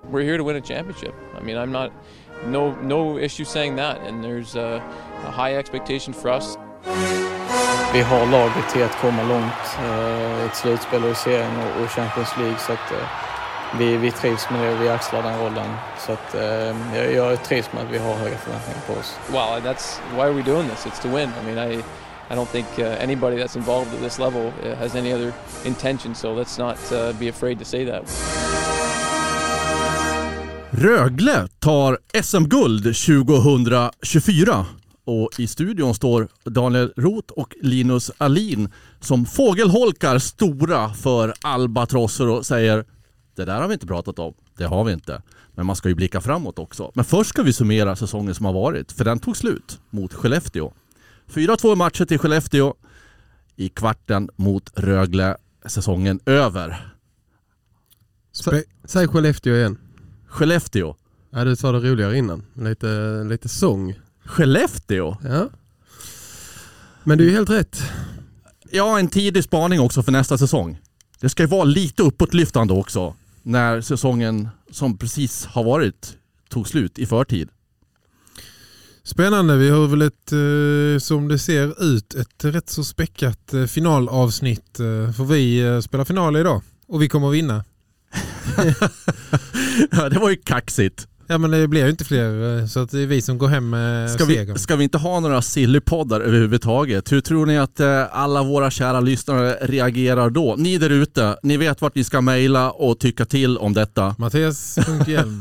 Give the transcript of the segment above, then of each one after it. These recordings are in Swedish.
We're here to win a championship. I mean, I'm not no issue saying that, and there's a high expectation for us. Vi har laget till att komma långt i ett slutspel i serien och Champions League, så att vi trivs med det och vi axlar den rollen. Så att jag trivs med att vi har höga förväntningar på oss. Well, that's why are we doing this? It's to win. I mean, I don't think anybody that's involved at this level has any other intention, so let's not be afraid to say that. Rögle tar SM-guld 2024 och i studion står Daniel Roth och Linus Alin som fågelholkar stora för albatrosser och säger: det där har vi inte pratat om, det har vi inte. Men man ska ju blicka framåt också. Men först ska vi summera säsongen som har varit, för den tog slut mot Skellefteå. 4-2 matcher till Skellefteå, i kvarten mot Rögle, säsongen över. Säg Skellefteå igen. Skellefteå. Ja, du sa det roligare innan. Lite sång. Skellefteå? Ja. Men det är ju helt rätt. Ja, en tidig spaning också för nästa säsong. Det ska ju vara lite uppåtlyftande också när säsongen som precis har varit tog slut i förtid. Spännande, vi har väl ett, som det ser ut, ett rätt så späckat finalavsnitt. För vi spelar final idag och vi kommer att vinna. Ja, det var ju kaxigt. Ja, men det blir ju inte fler, så att det är vi som går hem med segern. Ska vi inte ha några sillypoddar överhuvudtaget? Hur tror ni att alla våra kära lyssnare reagerar då? Ni där ute, ni vet vart ni ska mejla och tycka till om detta. Mattias.hjelm.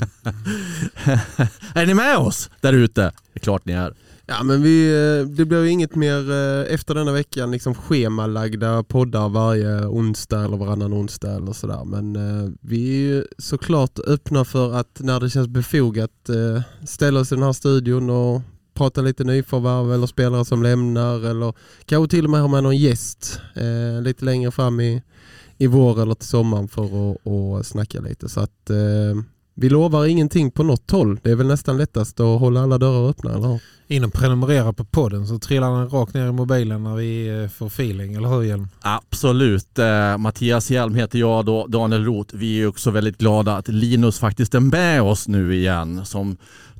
Är ni med oss där ute? Det är klart ni är. Ja, men det blir ju inget mer efter denna veckan liksom schemalagda poddar varje onsdag eller varannan onsdag eller sådär. Men vi är ju såklart öppna för att när det känns befogat ställa oss i den här studion och prata lite nyförvärv eller spelare som lämnar, eller kanske till och med ha med någon gäst lite längre fram i vår eller till sommaren för att snacka lite. Så att vi lovar ingenting på något håll. Det är väl nästan lättast att hålla alla dörrar öppna, eller? In och prenumerera på podden så trillar den rakt ner i mobilen när vi får feeling, eller hur, Hjelm? Absolut. Mattias Hjelm heter jag då, Daniel Roth. Vi är också väldigt glada att Linus faktiskt är med oss nu igen, som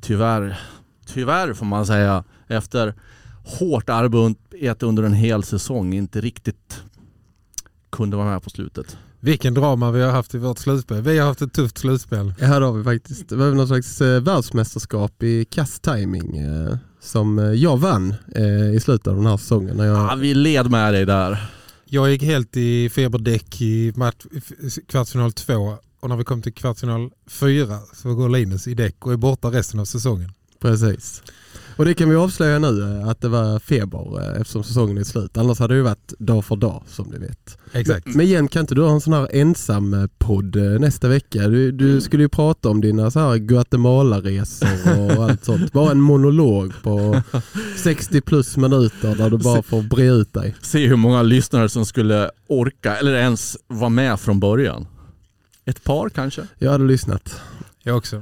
tyvärr får man säga, efter hårt arbete under en hel säsong inte riktigt kunde vara med på slutet. Vilken drama vi har haft i vårt slutspel. Vi har haft ett tufft slutspel. Ja, det har vi faktiskt. Det var någon slags världsmästerskap i kasttiming som jag vann i slutet av den här säsongen. Ja, vi led med dig där. Jag gick helt i feberdäck i kvartsfinal 2 och när vi kom till kvartsfinal 4 så går Linus i däck och är borta resten av säsongen. Precis. Och det kan vi avslöja nu att det var feber eftersom säsongen är slut. Annars hade det ju varit dag för dag som du vet. Exakt. Men igen, kan inte du ha en sån här ensam podd nästa vecka? Du skulle ju prata om dina så här Guatemala-resor och allt sånt. Bara en monolog på 60 plus minuter där du bara får bre ut dig. Se hur många lyssnare som skulle orka eller ens vara med från början. Ett par kanske? Jag hade lyssnat. Jag också.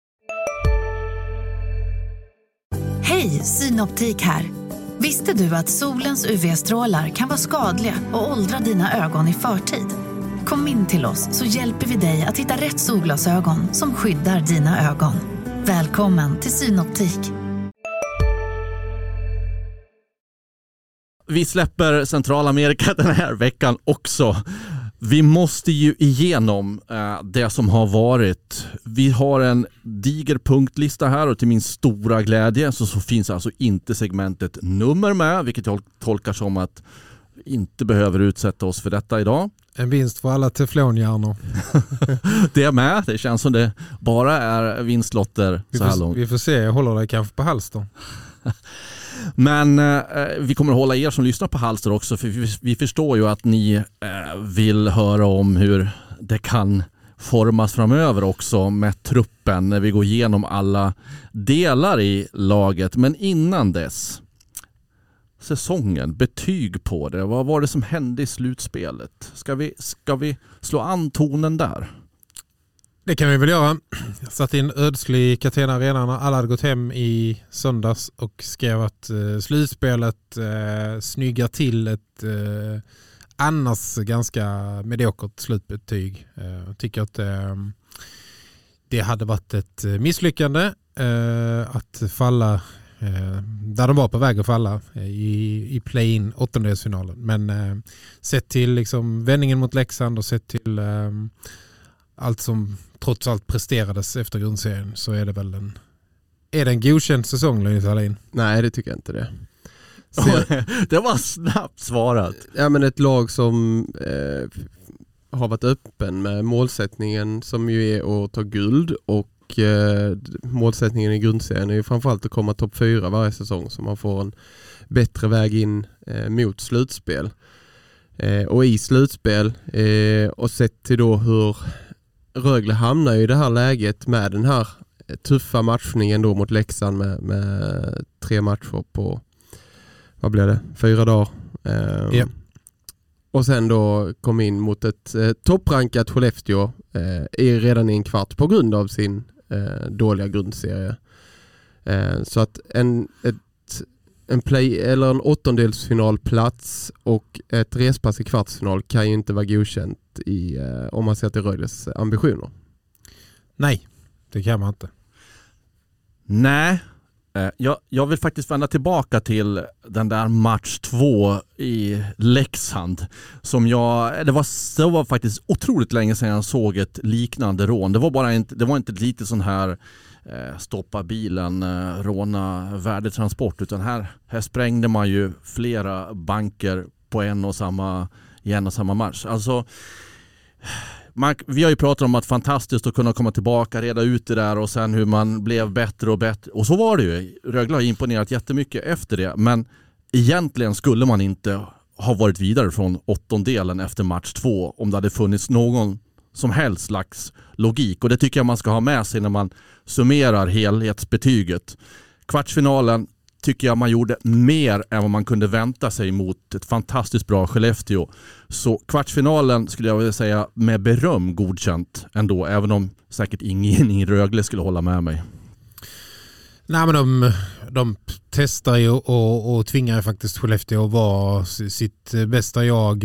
Hej, Synoptik här. Visste du att solens UV-strålar kan vara skadliga och åldra dina ögon i förtid? Kom in till oss så hjälper vi dig att hitta rätt solglasögon som skyddar dina ögon. Välkommen till Synoptik. Vi släpper Centralamerika den här veckan också. Vi måste ju igenom det som har varit. Vi har en diger punktlista här och till min stora glädje så finns alltså inte segmentet nummer med, vilket jag tolkar som att vi inte behöver utsätta oss för detta idag. En vinst för alla teflonhjärnor. Det är med. Det känns som det bara är vinstlotter så här långt. Vi får se, jag håller dig kanske på halster. Men vi kommer att hålla er som lyssnar på halster också, för vi förstår ju att ni vill höra om hur det kan formas framöver också med truppen när vi går igenom alla delar i laget. Men innan dess, säsongen, betyg på det. Vad var det som hände i slutspelet? Ska vi slå an tonen där? Det kan vi väl göra. Jag satt in ödslig i Catena Arena när alla hade gått hem i söndags och skrev att slutspelet snyggar till ett annars ganska mediokert slutbetyg. Jag tycker att det hade varit ett misslyckande att falla där de var på väg att falla i play-in åttondelsfinalen. Men sett till liksom vändningen mot Leksand och sett till allt som trots allt presterades efter grundserien, så är det väl en godkänd säsong, Linus Alin? Nej, det tycker jag inte det. Det var snabbt svarat. Ja, men ett lag som har varit öppen med målsättningen som ju är att ta guld, och målsättningen i grundserien är ju framförallt att komma topp 4 varje säsong, så man får en bättre väg in mot slutspel. Och i slutspel och sett till då hur Rögle hamnar i det här läget med den här tuffa matchningen då mot Leksand med 3 matcher på, vad blev det, 4 dagar. Yeah. Och sen då kom in mot ett topprankat Skellefteå redan i en kvart på grund av sin dåliga grundserie. Så att en play eller en åttondelsfinalplats och ett respass i kvartsfinal kan ju inte vara godkänt om man ser till Rögles ambitioner. Nej, det kan man inte. Nej, jag vill faktiskt vända tillbaka till den där match 2 i Leksand. Det var faktiskt otroligt länge sedan jag såg ett liknande rån. Det var inte lite sån här stoppa bilen, råna värdetransport, utan här sprängde man ju flera banker på en och samma match. Alltså, vi har ju pratat om att fantastiskt att kunna komma tillbaka, reda ut det där och sen hur man blev bättre och bättre. Och så var det ju. Rögle har imponerat jättemycket efter det, men egentligen skulle man inte ha varit vidare från åttondelen efter match 2 om det hade funnits någon som helst slags logik. Och det tycker jag man ska ha med sig när man summerar helhetsbetyget. Kvartsfinalen tycker jag man gjorde mer än vad man kunde vänta sig mot ett fantastiskt bra Skellefteå. Så kvartsfinalen skulle jag vilja säga med beröm godkänt ändå, även om säkert ingen i Rögle skulle hålla med mig. Nej, men de testar ju och tvingar faktiskt Skellefteå att vara sitt bästa jag.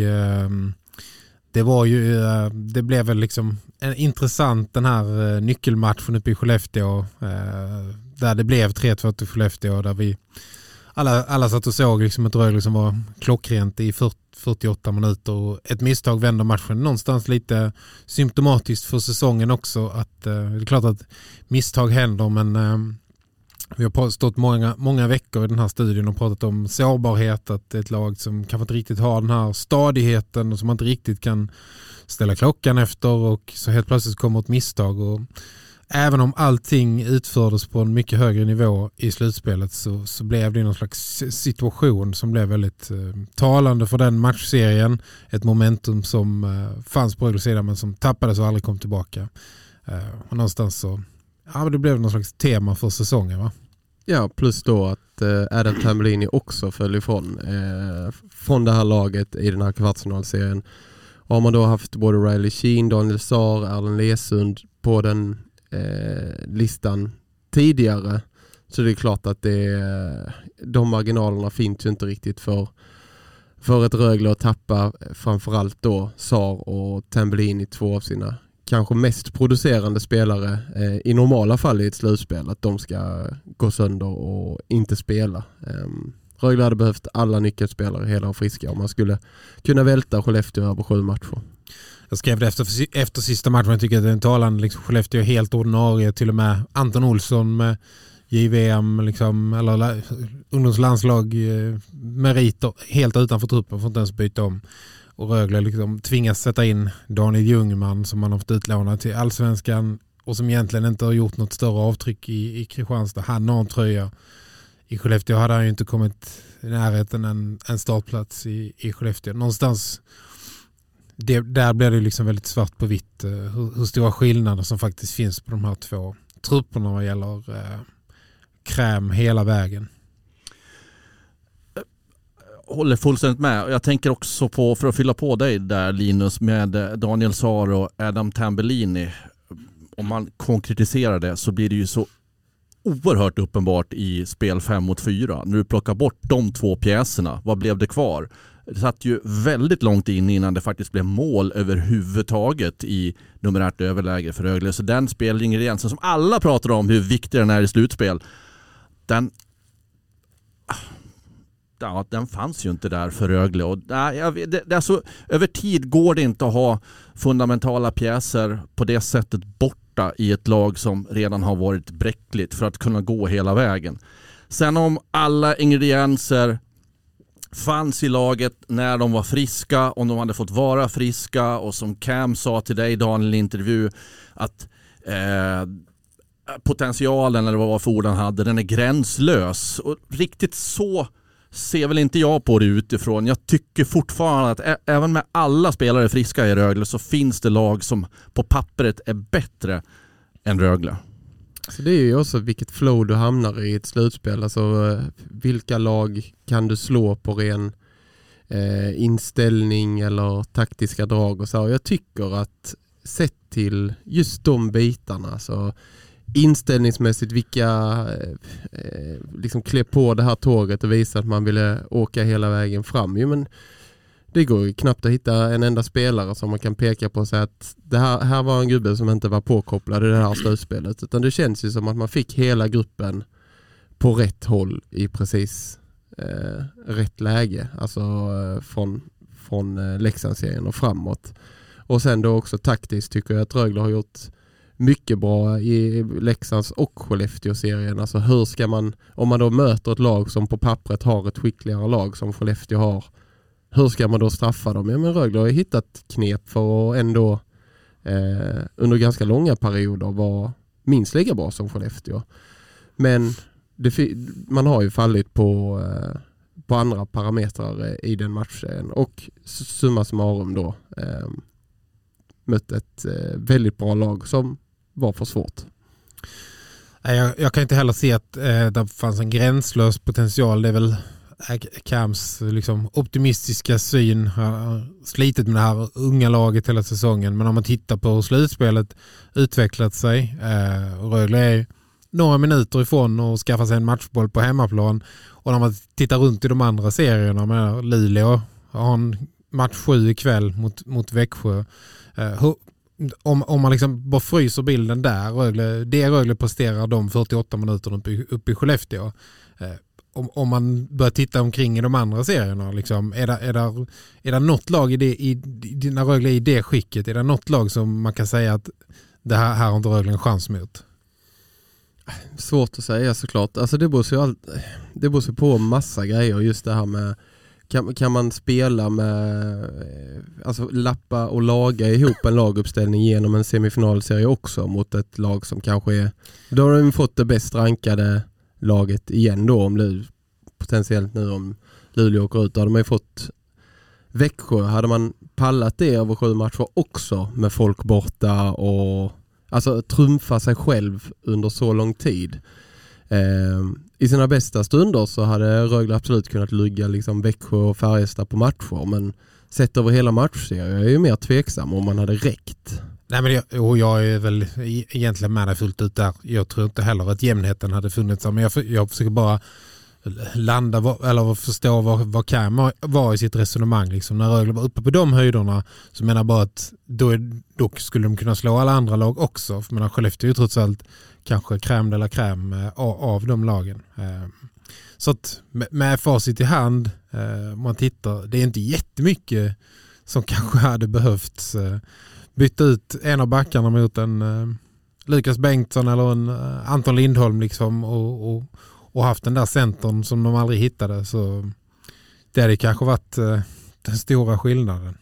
Det blev väl liksom en intressant den här nyckelmatchen uppe i Skellefteå där det blev 3-2 till Skellefteå, där vi alla satt och såg liksom ett Rögle som var klockrent i 48 minuter, och ett misstag vände matchen. Någonstans lite symptomatiskt för säsongen också, att det är klart att misstag händer, men vi har stått många veckor i den här studien och pratat om sårbarhet, att det är ett lag som kanske inte riktigt har den här stadigheten och som man inte riktigt kan ställa klockan efter, och så helt plötsligt kommer ett misstag. Och även om allting utfördes på en mycket högre nivå i slutspelet så blev det någon slags situation som blev väldigt talande för den matchserien. Ett momentum som fanns på Rögles sida men som tappades och aldrig kom tillbaka. Och någonstans så det blev någon slags tema för säsongen, va? Ja, plus då att Adam Tambellini också föll från det här laget i den här kvartsfinalserien. Och har man då haft både Riley Sheen, Daniel Saar, Erlen Lesund på den listan tidigare, så det är klart att de marginalerna finns ju inte riktigt för ett Rögle att tappa framförallt då Saar och Tambellini, 2 av sina kanske mest producerande spelare i normala fall i ett slutspel, att de ska gå sönder och inte spela. Rögle hade behövt alla nyckelspelare hela och friska om man skulle kunna välta Skellefteå över 7 matcher. Jag skrev det efter sista matchen. Jag tycker att det är en talande liksom, Skellefteå är helt ordinarie. Till och med Anton Olsson med JVM liksom, eller ungdomslandslag meriter helt utanför truppen, får inte ens byta om. Och Rögle liksom tvingas sätta in Daniel Ljungman som man har fått utlåna till Allsvenskan och som egentligen inte har gjort något större avtryck i Kristianstad. Han har en tröja. I Skellefteå hade han ju inte kommit i närheten en startplats i Skellefteå. Någonstans där blir det liksom väldigt svart på vitt hur stora skillnader som faktiskt finns på de här 2 trupperna vad gäller kräm hela vägen. Håller fullständigt med. Jag tänker också på, för att fylla på dig där Linus, med Daniel Saar och Adam Tambellini. Om man konkretiserar det så blir det ju så oerhört uppenbart i spel 5 mot 4. När du plockar bort de 2 pjäserna, vad blev det kvar? Det satt ju väldigt långt innan det faktiskt blev mål överhuvudtaget i numerärt överläge för Rögle. Så den spelingrediensen som alla pratar om hur viktig den är i slutspel, den fanns ju inte där för Rögle. Och, alltså, över tid går det inte att ha fundamentala pjäser på det sättet borta i ett lag som redan har varit bräckligt för att kunna gå hela vägen. Sen om alla ingredienser fanns i laget när de var friska, om de hade fått vara friska, och som Cam sa till dig, Daniel, i intervju, att potentialen, eller vad var för ord han hade, den är gränslös. Och riktigt så ser väl inte jag på det utifrån. Jag tycker fortfarande att även med alla spelare friska i Rögle så finns det lag som på pappret är bättre än Rögle. Så det är ju också vilket flow du hamnar i ett slutspel. Alltså vilka lag kan du slå på ren inställning eller taktiska drag och så. Jag tycker att sett till just de bitarna, så inställningsmässigt vilka liksom klä på det här tåget och visa att man ville åka hela vägen fram. Jo, men det går ju knappt att hitta en enda spelare som man kan peka på och säga att det här var en gubbe som inte var påkopplad i det här slutspelet. Utan det känns ju som att man fick hela gruppen på rätt håll i precis rätt läge. Alltså från Leksandsserien och framåt. Och sen då också taktiskt tycker jag att Rögle har gjort mycket bra i Leksands och Skellefteå-serien. Alltså hur ska man, om man då möter ett lag som på pappret har ett skickligare lag som Skellefteå har, hur ska man då straffa dem? Ja, men Rögle har ju hittat knep för att ändå under ganska långa perioder vara minst lika bra som Skellefteå. Men man har ju fallit på andra parametrar i den matchen. Och summa summarum då mött ett väldigt bra lag som var för svårt. Jag kan inte heller se att det fanns en gränslös potential. Det är väl Cams liksom optimistiska syn, har slitit med det här unga laget hela säsongen, men om man tittar på hur slutspelet utvecklat sig, Rögle är några minuter ifrån att skaffa sig en matchboll på hemmaplan, och när man tittar runt i de andra serierna, med Luleå har en match 7 ikväll mot Växjö, om man liksom bara fryser bilden där, Rögle presterar de 48 minuterna uppe i Skellefteå. Om man börjar titta omkring i de andra serierna, liksom, är det något lag när Rögle är i det skicket, är det något lag som man kan säga att det här har inte Rögle en chans mot? Svårt att säga såklart. Alltså det beror sig på massa grejer. Just det här med kan man spela med, alltså lappa och laga ihop en laguppställning genom en semifinalserie också mot ett lag som kanske är, då har de fått det bäst rankade laget igen då, om potentiellt nu om Luleå åker ut, då hade man ju fått Växjö. Hade man pallat det över 7 matcher också med folk borta och alltså trumfa sig själv under så lång tid. I sina bästa stunder så hade Rögle absolut kunnat ligga liksom Växjö och Färjestad på matcher, men sett över hela matchserien jag är ju mer tveksam om man hade räckt. Nej, men jag är väl egentligen med dig fullt ut där. Jag tror inte heller att jämnheten hade funnits, men jag försöker bara landa eller förstå vad Cam var i sitt resonemang. Liksom. När Rögle var uppe på de höjderna, så menar jag bara att då skulle de kunna slå alla andra lag också. För menar, Skellefteå är ju trots allt kanske kräm eller kräm av de lagen. Så att med facit i hand, man tittar, det är inte jättemycket som kanske hade behövts byta ut en av backarna mot en Lukas Bengtsson eller en Anton Lindholm liksom, och haft den där centern som de aldrig hittade, så det hade kanske varit den stora skillnaden.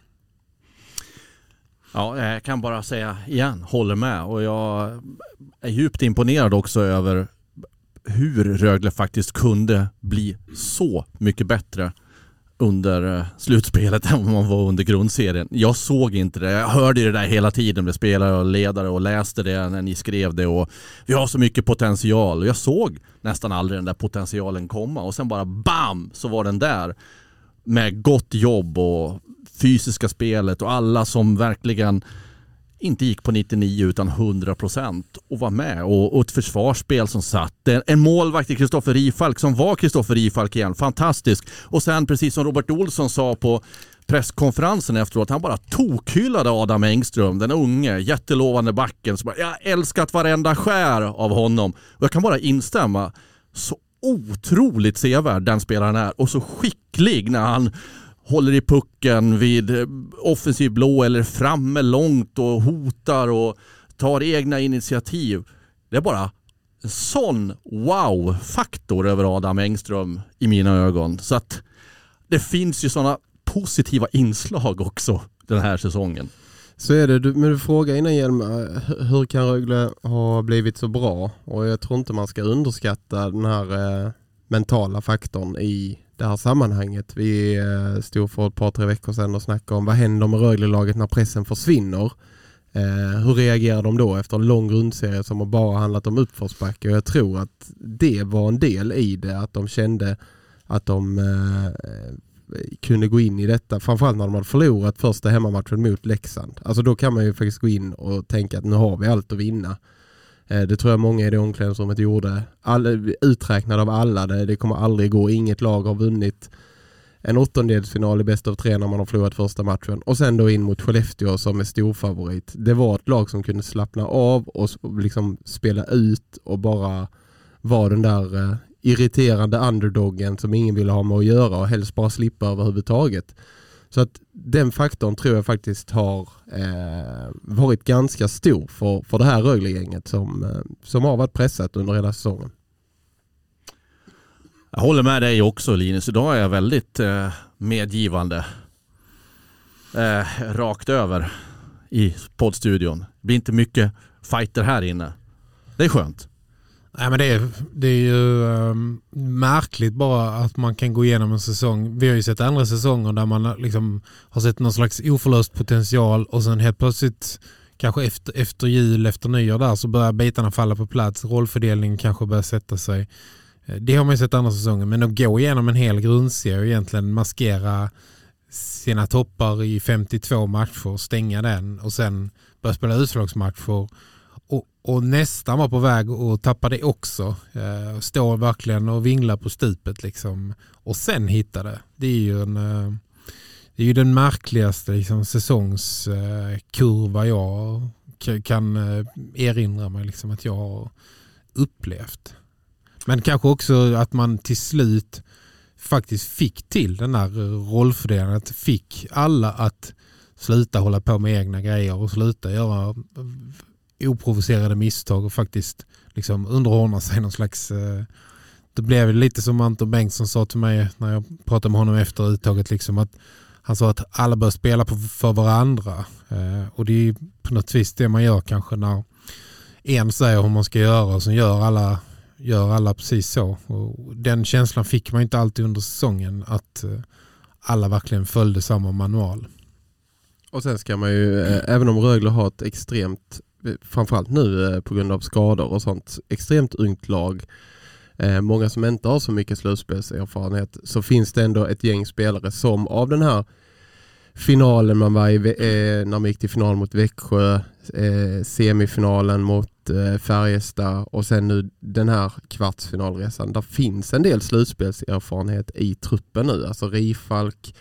Ja, jag kan bara säga igen, håller med, och jag är djupt imponerad också över hur Rögle faktiskt kunde bli så mycket bättre under slutspelet än vad man var under grundserien. Jag såg inte det. Jag hörde det där hela tiden med spelare och ledare och läste det när ni skrev det, och vi har så mycket potential, och jag såg nästan aldrig den där potentialen komma, och sen bara bam så var den där med gott jobb och fysiska spelet och alla som verkligen inte gick på 99 utan 100% och var med. Och ett försvarsspel som satt. En målvakt i Kristoffer Rifalk som var Kristoffer Rifalk igen. Fantastisk. Och sen precis som Robert Olsson sa på presskonferensen efteråt, han bara tokhyllade Adam Engström, den unge, jättelovande backen. Så bara, jag älskat varenda skär av honom. Och jag kan bara instämma. Så otroligt sevärd den spelaren är. Och så skicklig när han håller i pucken vid offensiv blå eller framme långt och hotar och tar egna initiativ. Det är bara en sån wow-faktor över Adam Engström i mina ögon. Så att det finns ju såna positiva inslag också den här säsongen. Så är det, men du frågar innan Hjelm, hur kan Rögle ha blivit så bra? Och jag tror inte man ska underskatta den här mentala faktorn i det här sammanhanget. Vi stod för ett par, 3 veckor sedan och snackade om vad händer med Rögle-laget när pressen försvinner. Hur reagerar de då efter en lång grundserie som har bara handlat om uppförsbacke? Och jag tror att det var en del i det, att de kände att de kunde gå in i detta, framförallt när de hade förlorat första hemmamatchen mot Leksand. Alltså då kan man ju faktiskt gå in och tänka att nu har vi allt att vinna. Det tror jag många i det omklädningsrummet gjorde. Uträknade av alla. Det kommer aldrig gå. Inget lag har vunnit en 8-delsfinal i bäst av 3 när man har förlorat första matchen. Och sen då in mot Skellefteå som är stor favorit. Det var ett lag som kunde slappna av och liksom spela ut och bara vara den där irriterande underdoggen som ingen ville ha med att göra och helst bara slippa överhuvudtaget. Så att den faktorn tror jag faktiskt har varit ganska stor för det här Rögle-gänget som har varit pressat under hela säsongen. Jag håller med dig också, Linus. Idag är jag väldigt medgivande. Rakt över i poddstudion. Det blir inte mycket fighter här inne. Det är skönt. Nej, men det är ju märkligt bara att man kan gå igenom en säsong. Vi har ju sett andra säsonger där man liksom har sett någon slags oförlöst potential och sen helt plötsligt kanske efter jul, efter nyår där så börjar bitarna falla på plats. Rollfördelningen kanske börjar sätta sig. Det har man ju sett andra säsonger, men att gå igenom en hel grundserie och egentligen maskera sina toppar i 52 matcher, stänga den och sen börja spela utslagsmatcher och nästan var på väg och tappa det också. Står verkligen och vinglar på stupet liksom. Och sen hitta det. Det är ju den märkligaste liksom, säsongskurva jag kan erinra mig liksom, att jag har upplevt. Men kanske också att man till slut faktiskt fick till den här rollfördelningen. Att fick alla att sluta hålla på med egna grejer och sluta göra oprovocerade misstag och faktiskt liksom underordna sig någon slags. Det blev lite som Anton Bengtsson sa till mig när jag pratade med honom efter uttaget liksom, att han sa att alla bör spela för varandra och det är på något vis det man gör kanske när en säger hur man ska göra och så gör alla precis så, och den känslan fick man inte alltid under säsongen, att alla verkligen följde samma manual. Och sen ska man ju, även om Rögle har ett extremt, framförallt nu på grund av skador och sånt, extremt ungt lag, många som inte har så mycket slutspelserfarenhet, så finns det ändå ett gäng spelare som av den här finalen man var i, när man gick till final mot Växjö, semifinalen mot Färjestad och sen nu den här kvartsfinalresan, där finns en del slutspelserfarenhet i truppen nu, alltså Rifalk,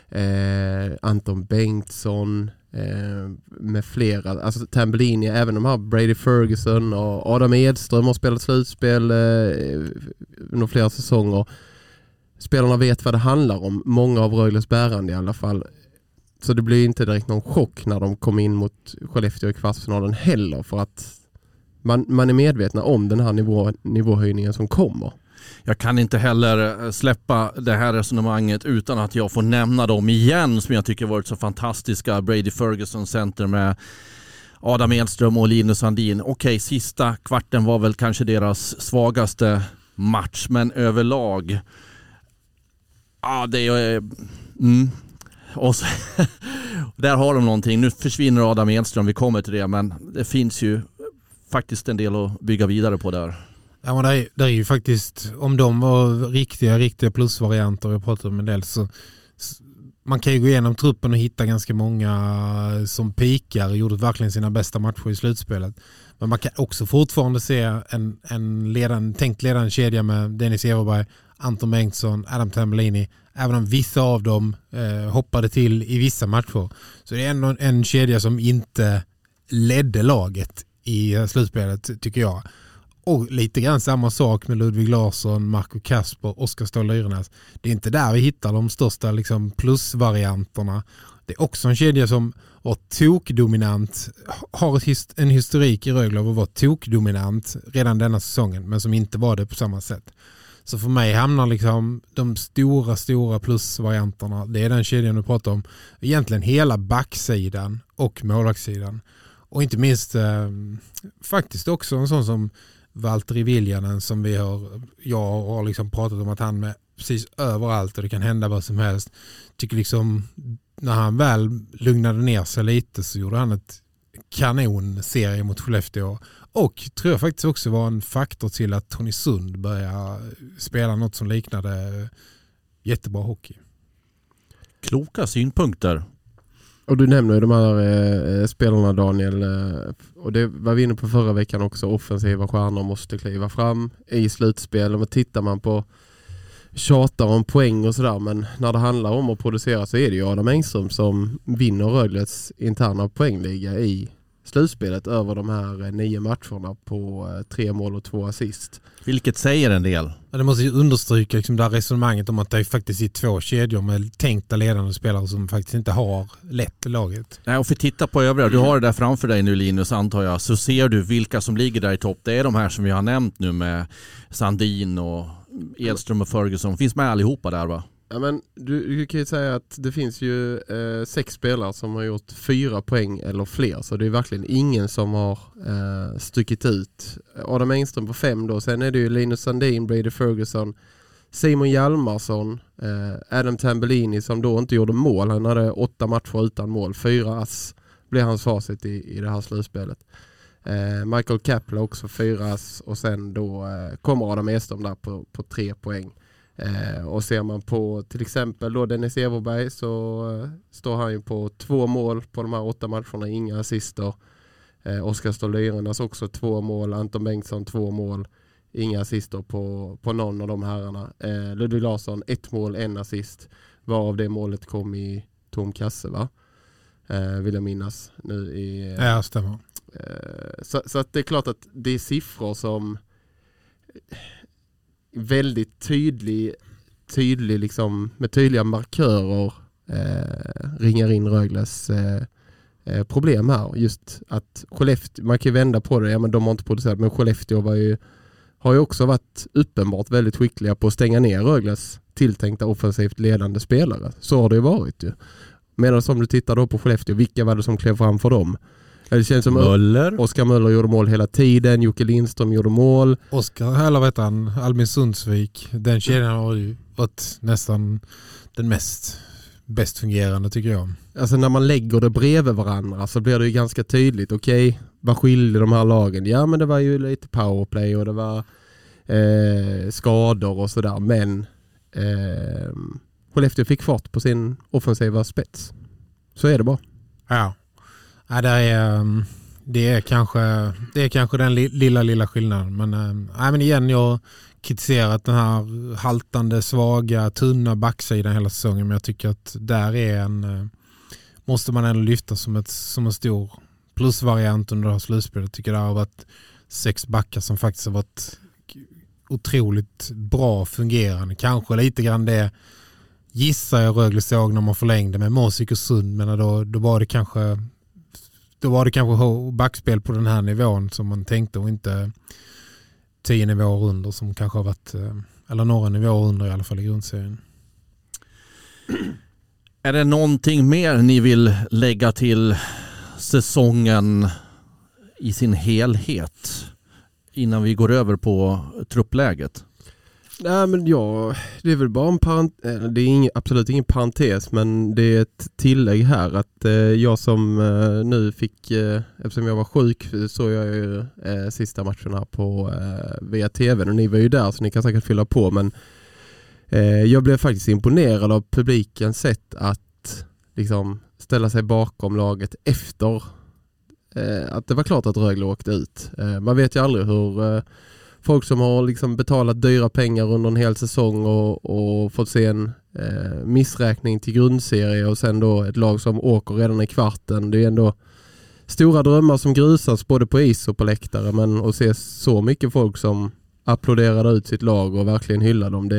Anton Bengtsson med flera, alltså Tambellini, även de här Brady Ferguson och Adam Edström har spelat slutspel under flera säsonger. Spelarna vet vad det handlar om, många av Rögles bärande i alla fall, så det blir inte direkt någon chock när de kom in mot Skellefteå i kvartsfinalen heller, för att man är medvetna om den här nivåhöjningen som kommer. Jag kan inte heller släppa det här resonemanget utan att jag får nämna dem igen som jag tycker varit så fantastiska. Brady Ferguson center med Adam Edström och Linus Sandin. Okej, sista kvarten var väl kanske deras svagaste match, men överlag det är och så, där har de någonting. Nu försvinner Adam Edström, vi kommer till det, men det finns ju faktiskt en del att bygga vidare på där. Ja, men det är ju faktiskt, om de var riktiga plusvarianter, jag pratar om en del, så man kan ju gå igenom truppen och hitta ganska många som pikar och gjorde verkligen sina bästa matcher i slutspelet. Men man kan också fortfarande se en tänkt ledande kedja med Dennis Everberg, Anton Bengtsson, Adam Tambellini. Även om vissa av dem hoppade till i vissa matcher. Så det är ändå en kedja som inte ledde laget i slutspelet, tycker jag. Och lite grann samma sak med Ludvig Larsson, Marco Kasper, Oskar Ståhl-Lyrenäs. Det är inte där vi hittar de största liksom, plusvarianterna. Det är också en kedja som var tokdominant, har en historik i Rögle och var tokdominant redan denna säsongen, men som inte var det på samma sätt. Så för mig hamnar liksom de stora plusvarianterna. Det är den kedjan du pratar om. Egentligen hela backsidan och målvaktssidan. Och inte minst faktiskt också en sån som Valtteri Viljanen, som jag har liksom pratat om att han med precis överallt och det kan hända vad som helst. Tycker liksom när han väl lugnade ner sig lite så gjorde han ett kanonserie mot Skellefteå. Och tror jag faktiskt också var en faktor till att Tony Sund började spela något som liknade jättebra hockey. Kloka synpunkter. Och du nämner ju de här spelarna, Daniel, och det var vi inne på förra veckan också. Offensiva stjärnor måste kliva fram i slutspel. Och tittar man på tjatar om poäng och sådär, men när det handlar om att producera så är det ju Adam Engström som vinner Rögles interna poängliga i slutspelet över de här 9 matcherna på 3 mål och 2 assist. Vilket säger en del. Ja, det måste ju understryka liksom det här resonemanget om att det är faktiskt i 2 kedjor med tänkta ledande spelare som faktiskt inte har lätt laget. Nej, och för titta på övriga, du har det där framför dig nu, Linus, antar jag, så ser du vilka som ligger där i topp. Det är de här som vi har nämnt nu med Sandin och Edström och Ferguson. Finns med allihopa där, va? Ja, men du kan ju säga att det finns ju 6 spelare som har gjort 4 poäng eller fler. Så det är verkligen ingen som har stuckit ut. Adam Engström på 5 då. Sen är det ju Linus Sandin, Brady Ferguson, Simon Hjalmarsson, Adam Tambellini som då inte gjorde mål. Han hade 8 matcher utan mål. 4 ass blev hans facit i det här slutspelet. Michael Kapla också 4 ass. Och sen då kommer Adam Engström där på 3 poäng. Och ser man på till exempel då Dennis Everberg så står han ju på 2 mål på de här 8 matcherna, inga assister. Oskar Ståhl-Lyrenäs också 2 mål, Anton Bengtsson 2 mål, inga assister på någon av de herrarna. Ludvig Larsson 1 mål, 1 assist, varav det målet kom i tom kasse, va? Vill jag minnas nu i... Ja, stämmer. Så att det är klart att det är siffror som väldigt tydlig liksom, med tydliga markörer ringar in Rögles problem här. Just att Skellefteå, man kan ju vända på det, ja, men de har inte producerat, men Skellefteå har ju också varit uppenbart väldigt skickliga på att stänga ner Rögles tilltänkta offensivt ledande spelare. Så har det ju varit ju. Medan som du tittar då på Skellefteå, vilka var det som klev fram för dem? Det känns som Oskar Möller gjorde mål hela tiden. Jocke Lindström gjorde mål. Albin Sundsvik. Den kedjan har ju varit nästan den bäst fungerande, tycker jag. Alltså när man lägger det bredvid varandra så blir det ju ganska tydligt. Okej, vad skiljer de här lagen? Ja, men det var ju lite powerplay och det var skador och sådär. Men Skellefteå fick fart på sin offensiva spets. Så är det bara. Ja. Ja, det är kanske den lilla skillnaden. Men igen, jag kritiserat den här haltande, svaga, tunna backsidan hela säsongen. Men jag tycker att där är måste man ändå lyfta som en stor plusvariant under det här slutspelet. Jag tycker det har varit 6 backar som faktiskt har varit otroligt bra fungerande. Kanske lite grann det gissar jag Rögle såg när man förlängde med Måsik och Sund. Men då var det kanske backspel på den här nivån som man tänkte och inte 10 nivåer under som kanske har varit, eller några nivåer under i alla fall i grundserien. Är det någonting mer ni vill lägga till säsongen i sin helhet innan vi går över på truppläget? Nej, men det är väl bara det är absolut ingen parentes, men det är ett tillägg här att jag som nu fick, eftersom jag var sjuk, så jag ju sista matchen här på via tv och ni var ju där så ni kan säkert fylla på, men jag blev faktiskt imponerad av publikens sätt att liksom ställa sig bakom laget efter att det var klart att Rögle åkte ut. Man vet ju aldrig hur folk som har liksom betalat dyra pengar under en hel säsong och fått se en missräkning till grundserie och sen då ett lag som åker redan i kvarten. Det är ändå stora drömmar som grusas både på is och på läktare, men att se så mycket folk som applåderade ut sitt lag och verkligen hyllade dem,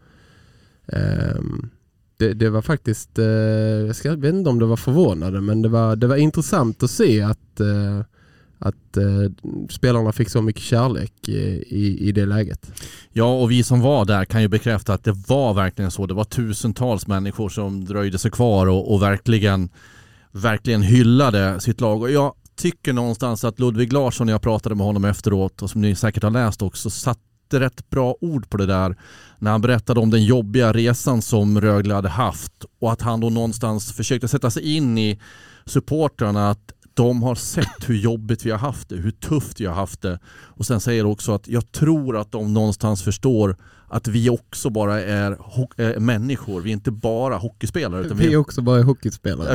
det var faktiskt, jag vet inte om det var förvånande, men det var intressant att se att spelarna fick så mycket kärlek i det läget. Ja, och vi som var där kan ju bekräfta att det var verkligen så. Det var tusentals människor som dröjde sig kvar och verkligen hyllade sitt lag. Och jag tycker någonstans att Ludvig Larsson, när jag pratade med honom efteråt och som ni säkert har läst också, satte rätt bra ord på det där när han berättade om den jobbiga resan som Rögle hade haft och att han då någonstans försökte sätta sig in i supportrarna, att de har sett hur jobbigt vi har haft det, hur tufft vi har haft det. Och sen säger också att jag tror att de någonstans förstår att vi också bara är människor. Vi är inte bara hockeyspelare. Utan vi också bara är hockeyspelare.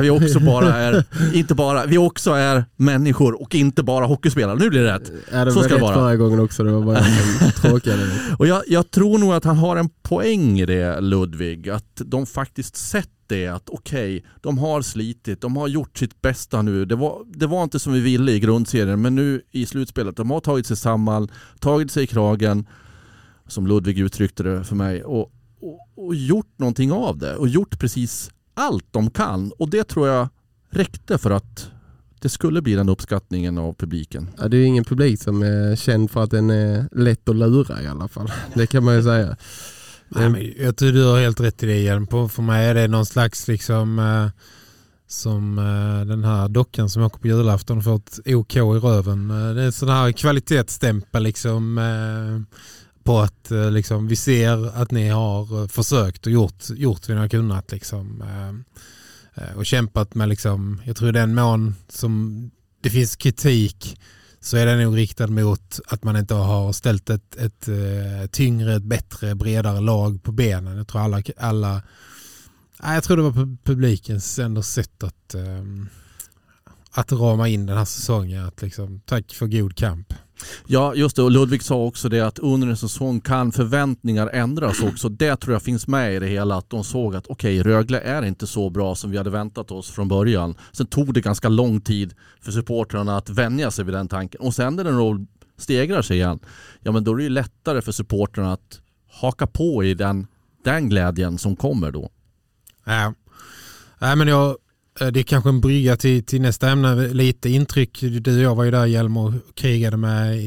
Vi också är människor och inte bara hockeyspelare. Nu blir det rätt. Ja, det så var ska det vara. Förra gången också, det var bara tråkigare. Och jag tror nog att han har en poäng i det, Ludvig. Att de faktiskt sett det, att okej, de har slitit, de har gjort sitt bästa nu. Det var inte som vi ville i grundserien, men nu i slutspelet, de har tagit sig samman, tagit sig i kragen, som Ludvig uttryckte det för mig, och gjort någonting av det och gjort precis allt de kan, och det tror jag räckte för att det skulle bli den uppskattningen av publiken. Ja, det är ingen publik som är känd för att den är lätt att lura i alla fall. Det kan man ju säga. Nej, men jag tror du har helt rätt i det igen. För mig är det någon slags liksom som den här dockan som åker på julafton och får ett OK i röven. Det är en sån här kvalitetsstämpel liksom, på att liksom, vi ser att ni har försökt och gjort vad ni har kunnat liksom, och kämpat med liksom, jag tror den mån som det finns kritik, så är det nog riktad mot att man inte har ställt ett tyngre, ett bättre, bredare lag på benen. Jag tror jag tror det var publikens ändå sätt att rama in den här säsongen, att liksom, tack för god kamp. Ja, just det. Och Ludvig sa också det, att under en säsong kan förväntningar ändras också. Det tror jag finns med i det hela, att de såg att okej, Rögle är inte så bra som vi hade väntat oss från början. Sen tog det ganska lång tid för supportrarna att vänja sig vid den tanken. Och sen när den roll stegrar sig igen, ja, men då är det ju lättare för supportrarna att haka på i den glädjen som kommer då. Ja, men det är kanske en brygga till nästa ämne. Lite intryck. Du och jag var ju där, Hjelm, och krigade med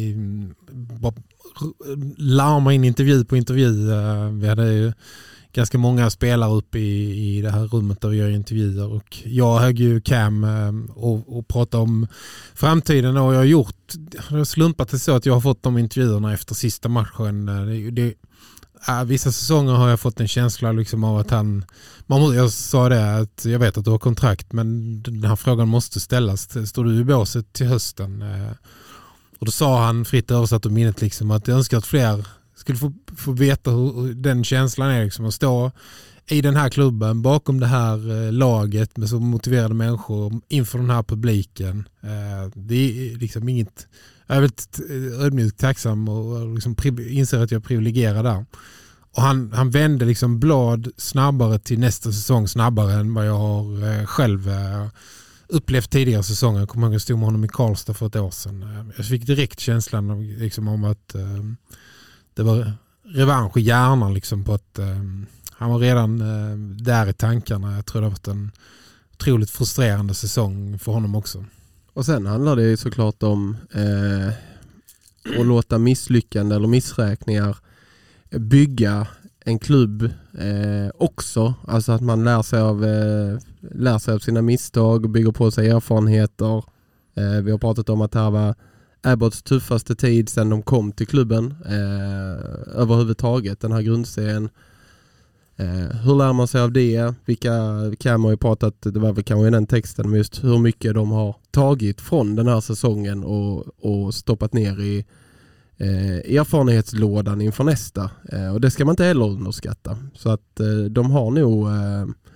larma in intervju på intervju. Vi hade ju ganska många spelare uppe i det här rummet där vi gör intervjuer, och jag högg ju Cam och pratade om framtiden, och jag har slumpat det så att jag har fått de intervjuerna efter sista matchen. Vissa säsonger har jag fått en känsla liksom av att jag sa det, att jag vet att du har kontrakt, men den här frågan måste ställas. Står du i båset till hösten? Och då sa han, fritt översatt och minnet, liksom, att jag önskar att fler skulle få veta hur den känslan är, liksom, att stå i den här klubben, bakom det här laget med så motiverade människor inför den här publiken. Det är liksom inget. Jag är väldigt ödmjukt tacksam och liksom inser att jag är privilegierad där. Och han vände liksom blad snabbare till nästa säsong, snabbare än vad jag har själv upplevt tidigare säsonger. Jag kommer ihåg att jag stod med honom i Karlstad för ett år sedan. Jag fick direkt känslan liksom om att det var revansch i hjärnan, liksom, på att han var redan där i tankarna. Jag tror det har varit en otroligt frustrerande säsong för honom också. Och sen handlar det såklart om att låta misslyckande eller missräkningar bygga en klubb också. Alltså att man lär sig av sina misstag och bygger på sig erfarenheter. Vi har pratat om att det här var Abbotts tuffaste tid sedan de kom till klubben. Överhuvudtaget, den här grundserien. Hur lär man sig av det? Kan man ju pratat, det var väl kanske i den texten, men just hur mycket de har tagit från den här säsongen och stoppat ner i erfarenhetslådan inför nästa. Och det ska man inte heller underskatta. Så att de har nog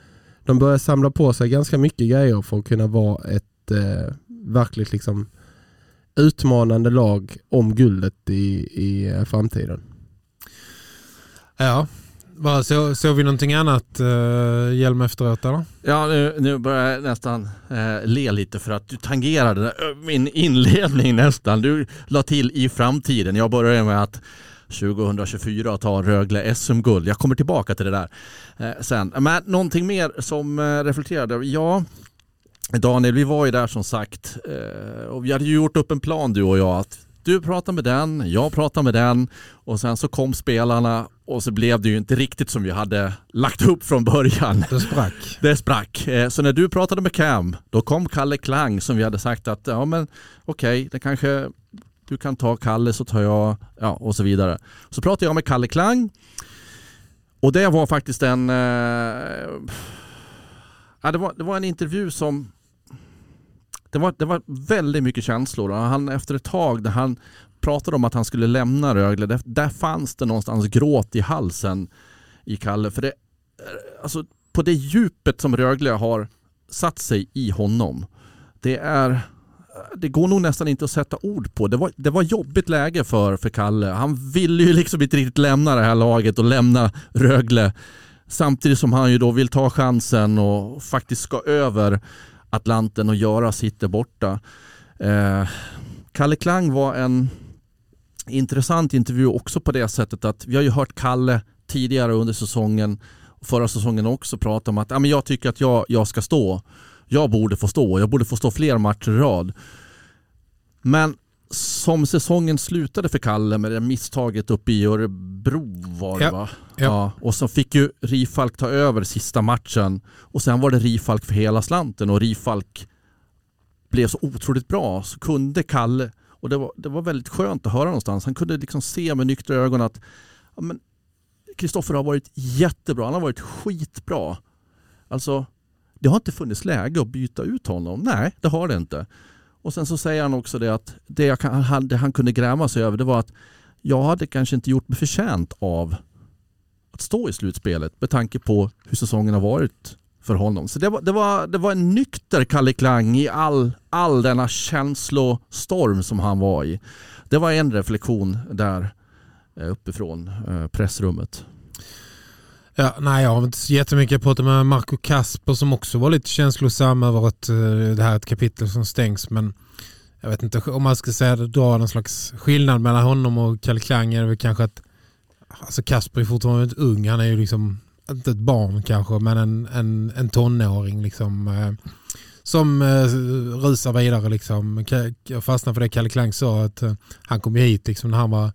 de börjar samla på sig ganska mycket grejer för att kunna vara ett verkligt liksom utmanande lag om guldet i framtiden. Ja, såg vi någonting annat Hjelm efteråt eller? Ja, nu börjar jag nästan le lite för att du tangerade min inledning nästan. Du la till i framtiden. Jag började med att 2024 tar Rögle SM-guld. Jag kommer tillbaka till det där sen. Men någonting mer som reflekterade. Ja, Daniel, vi var ju där som sagt och vi hade ju gjort upp en plan du och jag att du pratar med den, jag pratar med den och sen så kom spelarna och så blev det ju inte riktigt som vi hade lagt upp från början. Det sprack. Så när du pratade med Cam, då kom Kalle Klang som vi hade sagt att ja men okej, det kanske du kan ta Kalle så tar jag, ja och så vidare. Så pratade jag med Kalle Klang och det var faktiskt en det var en intervju som det var väldigt mycket känslor. Han efter ett tag där han pratade om att han skulle lämna Rögle, där fanns det någonstans gråt i halsen i Kalle. För det, alltså, på det djupet som Rögle har satt sig i honom, det går nog nästan inte att sätta ord på. Det var jobbigt läge för Kalle. Han ville ju liksom inte riktigt lämna det här laget och lämna Rögle. Samtidigt som han ju då vill ta chansen och faktiskt ska över Atlanten och göra sitt där borta. Kalle Klang var en intressant intervju också på det sättet att vi har ju hört Kalle tidigare under säsongen och förra säsongen också prata om att men jag tycker att jag ska stå. Jag borde få stå fler matcher i rad. Men som säsongen slutade för Kalle med det misstaget uppe i Örebro var det va? Ja. Och så fick ju Rifalk ta över sista matchen och sen var det Rifalk för hela slanten och Rifalk blev så otroligt bra så kunde Kalle, och det var väldigt skönt att höra någonstans, han kunde liksom se med nyktra ögon att Kristoffer har varit jättebra, han har varit skitbra. Alltså det har inte funnits läge att byta ut honom. Nej, det har det inte. Och sen så säger han också det att det han kunde gräma sig över det var att jag hade kanske inte gjort mig förtjänt av att stå i slutspelet med tanke på hur säsongen har varit för honom. Så det var en nykter Kalle Klang i all denna känslostorm som han var i. Det var en reflektion där uppifrån pressrummet. Ja, nej, jag har inte så jättemycket pratat med Marco Kasper som också var lite känslosam över att det här är ett kapitel som stängs, men jag vet inte om man ska säga dra någon slags skillnad mellan honom och Kalle Klang är det väl kanske att alltså Kasper är fortfarande inte ung, han är ju liksom inte ett barn kanske, men en tonåring liksom som rusar vidare liksom. Jag fastnar för det Kalle Klang sa att han kom hit liksom när han var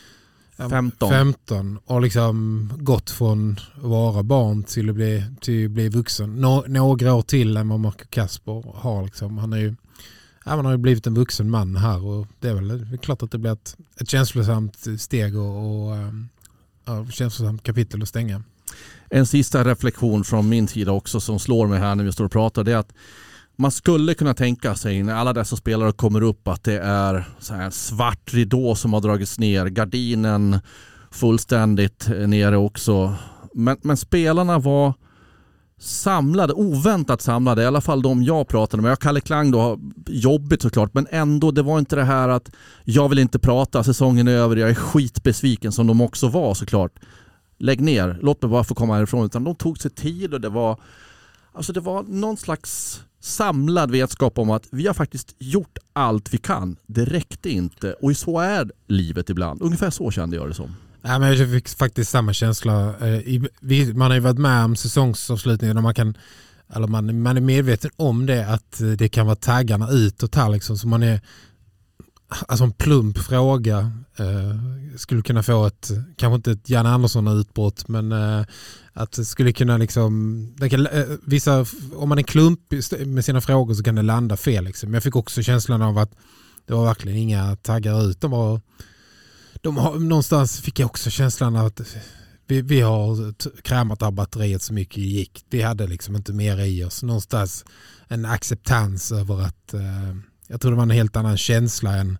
15 och liksom gått från att vara barn till att bli vuxen. Några år till än vad Marco Kasper har liksom. Han har ju blivit en vuxen man här och det är väl klart att det blir ett känslosamt steg och känslosamt kapitel att stänga. En sista reflektion från min sida också som slår mig här när vi står och pratar, det är att man skulle kunna tänka sig när alla dessa spelare kommer upp att det är så här svart ridå som har dragits ner, gardinen fullständigt nere också. Men spelarna var samlade, oväntat samlade, i alla fall de jag pratade med. Jag Kalle Klang då, jobbigt såklart, men ändå det var inte det här att jag vill inte prata, säsongen är över, jag är skitbesviken som de också var såklart. Lägg ner, låt mig bara få komma härifrån, utan de tog sig tid och det var någon slags samlad vetskap om att vi har faktiskt gjort allt vi kan. Det räckte inte. Och så är livet ibland. Ungefär så kände jag det som. Ja, men jag fick faktiskt samma känsla. Man har ju varit med om säsongsavslutningen och man är medveten om det, att det kan vara taggarna utåt här liksom. Så man är alltså en plump fråga skulle kunna få kanske inte ett Jan Andersson-utbrott, men att det skulle kunna liksom om man är klump med sina frågor så kan det landa fel liksom. Jag fick också känslan av att det var verkligen inga taggar ut. Någonstans fick jag också känslan av att vi har krämat av batteriet så mycket gick. Det hade liksom inte mer i oss. Någonstans en acceptans över att jag tror det var en helt annan känsla än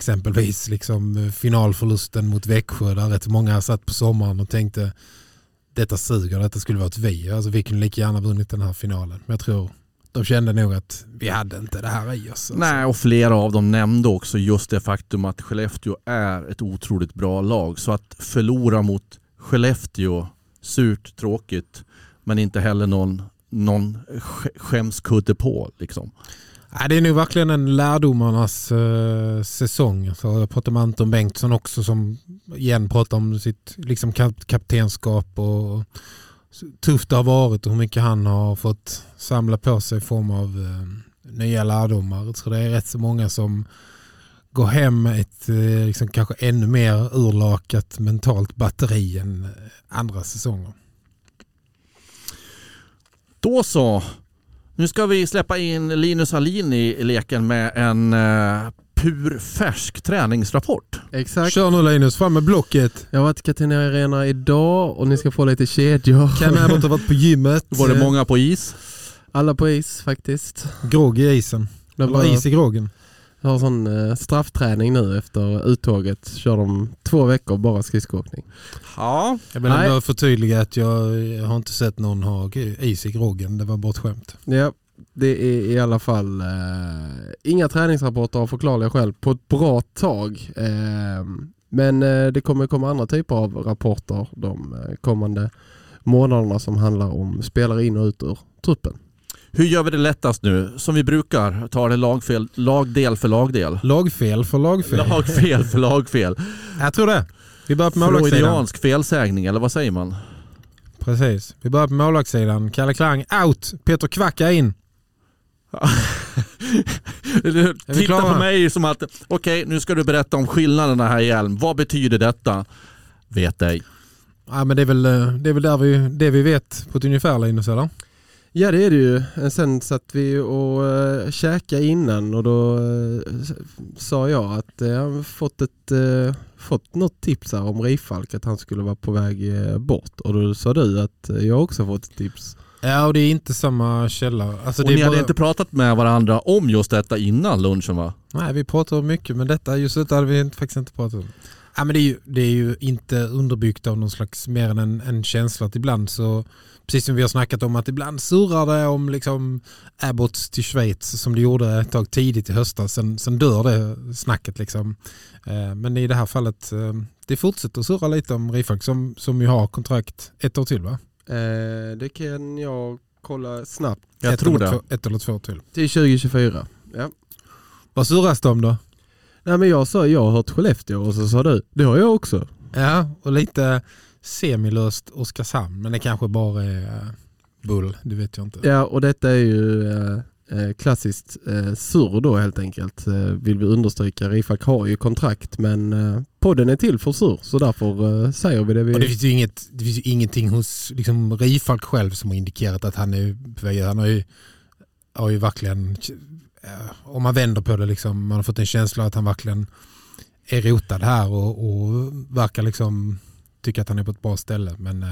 exempelvis liksom finalförlusten mot Växjö där rätt många satt på sommaren och tänkte detta suger, detta skulle vara ett vi. Alltså vi kunde lika gärna vunnit den här finalen. Men jag tror de kände nog att vi hade inte det här i oss. Alltså. Nej, och flera av dem nämnde också just det faktum att Skellefteå är ett otroligt bra lag. Så att förlora mot Skellefteå, surt, tråkigt, men inte heller någon skämskudde på liksom. Nej, det är nu verkligen en lärdomarnas säsong. Så jag pratar med Anton Bengtsson också som igen pratar om sitt liksom, kaptenskap och tufft det har varit och hur mycket han har fått samla på sig i form av nya lärdomar. Jag tror det är rätt så många som går hem med ett liksom, kanske ännu mer urlakat mentalt batteri än andra säsonger. Då så. Nu ska vi släppa in Linus Alin i leken med en pur färsk träningsrapport. Exakt. Kör nu Linus, fram med blocket. Jag har varit i Catena Arena idag och ni ska få lite kedjor. Kan jag ha varit på gymmet? Var det många på is? Alla på is faktiskt. Grogg i isen. Det var is i groggen. Jag har sån straffträning nu efter uttåget. Kör de 2 veckor bara skridskoåkning. Ja. Jag vill ändå förtydliga att jag har inte sett någon ha is i groggen. Det var bara ett skämt. Ja, det är i alla fall inga träningsrapporter av förklarliga skäl på ett bra tag. Men det kommer komma andra typer av rapporter de kommande månaderna som handlar om spelare in och ut ur truppen. Hur gör vi det lättast nu? Som vi brukar, tar det lagdel för lagdel. Lagfel för lagfel. Lagfel för lagfel. Jag tror det. Vi börjar på målvaktssidan. Freudiansk felsägning, eller vad säger man? Precis. Vi börjar på målvaktssidan. Kalle Klang out. Peter Kvacka in. Titta på mig som att okej, nu ska du berätta om skillnaderna här i Elm. Vad betyder detta? Vet ej. Ja, men det är väl där det vi vet på ett ungefär, Linus, eller? Ja, det är det ju. Sen satt vi och käkade innan och då sa jag att jag fått något tips här om Rifalk, att han skulle vara på väg bort. Och då sa du att jag också fått ett tips. Ja, och det är inte samma källa. Alltså, och det ni är hade inte pratat med varandra om just detta innan lunchen, va? Nej, vi pratar mycket, men just detta hade vi faktiskt inte pratat om. Ja, men det är ju inte underbyggt av någon slags mer än en känsla att ibland så, precis som vi har snackat om, att ibland surrar det om liksom Abbott till Schweiz som det gjorde ett tag tidigt i höstas. Sen dör det snacket liksom. Men i det här fallet, det fortsätter att surra lite om Rifalk som ju har kontrakt 1 år till, va? Det kan jag kolla snabbt. Jag tror det. 1 eller 2 till. Till 2024, ja. Vad surras det om då? Nej, men jag sa jag har hört Skellefteå och så sa du, det har jag också. Ja, och lite semilöst Oskarshamn, men det kanske bara är bull, det vet jag inte. Ja, och detta är ju klassiskt surr då helt enkelt. Vill vi understryka, Rifalk har ju kontrakt, men podden är till för surr, så därför säger vi det. Och det finns ju ingenting hos liksom Rifalk själv som har indikerat att han är på väg. Han har ju verkligen, om man vänder på det liksom, man har fått en känsla att han verkligen är rotad här och verkar liksom tycka att han är på ett bra ställe, men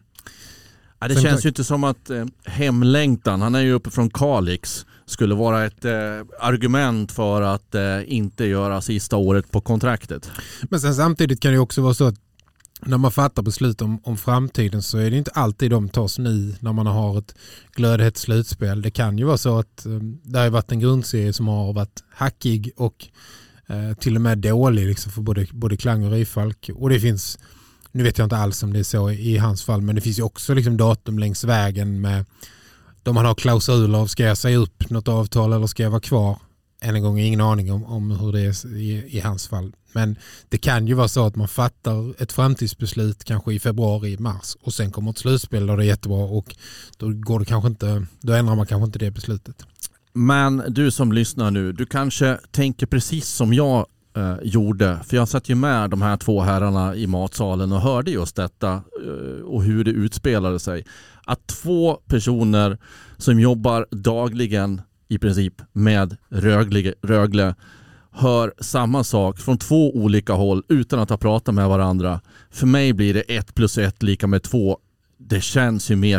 ja, det känns ju inte som att hemlängtan, han är ju uppe från Kalix, skulle vara ett argument för att inte göra sista året på kontraktet. Men sen samtidigt kan det också vara så att när man fattar beslut om framtiden så är det inte alltid de tas nu när man har ett glödhett slutspel. Det kan ju vara så att det har varit en grundserie som har varit hackig och till och med dålig liksom för både Klang och Rifalk. Och det finns, nu vet jag inte alls om det är så i hans fall, men det finns ju också liksom datum längs vägen med då man har klausuler av ska jag säga upp något avtal eller ska jag vara kvar. Än en gång ingen aning om hur det är i hans fall. Men det kan ju vara så att man fattar ett framtidsbeslut kanske i februari, mars och sen kommer ett slutspel där det är jättebra och då går det kanske inte, då ändrar man kanske inte det beslutet. Men du som lyssnar nu, du kanske tänker precis som jag gjorde, för jag satt ju med de här 2 herrarna i matsalen och hörde just detta och hur det utspelade sig. Att 2 personer som jobbar dagligen i princip med Rögle hör samma sak från 2 olika håll utan att ha pratat med varandra. För mig blir det 1 + 1 = 2. Det känns ju mer som ett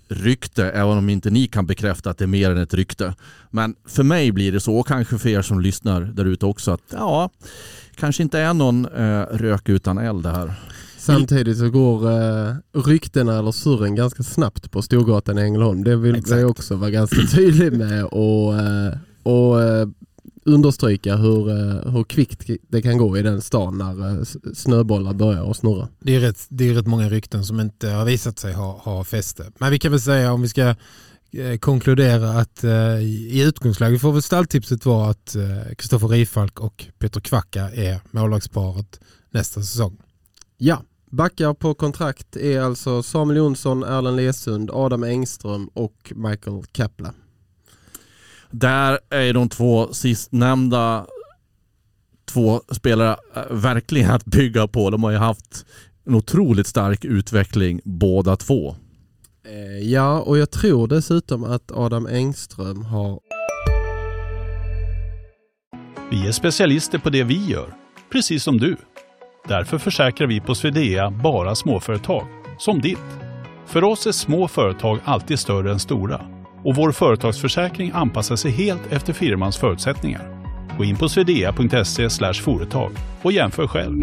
rykte, även om inte ni kan bekräfta att det är mer än ett rykte. Men för mig blir det så, och kanske för er som lyssnar där ute också, att kanske inte är någon rök utan eld det här. Samtidigt så går ryktena eller surren ganska snabbt på Storgatan i Ängelholm. Det vill jag också vara ganska tydlig med och understryka hur kvickt det kan gå i den stan när snöbollar börjar att snurra. Det är rätt många rykten som inte har visat sig ha fäste. Men vi kan väl säga, om vi ska konkludera, att i utgångsläget får väl stalltipset vara att Kristoffer Rifalk och Peter Kvacka är målvaktsparet nästa säsong. Ja, backar på kontrakt är alltså Samuel Jonsson, Erland Lesund, Adam Engström och Michael Kapla. Där är de två sistnämnda två spelare verkligen att bygga på. De har ju haft en otroligt stark utveckling båda två. Ja, och jag tror dessutom att Adam Engström har... Vi är specialister på det vi gör, precis som du. Därför försäkrar vi på Swedea bara småföretag, som ditt. För oss är små företag alltid större än stora. Och vår företagsförsäkring anpassar sig helt efter firmans förutsättningar. Gå in på swedea.se/företag och jämför själv.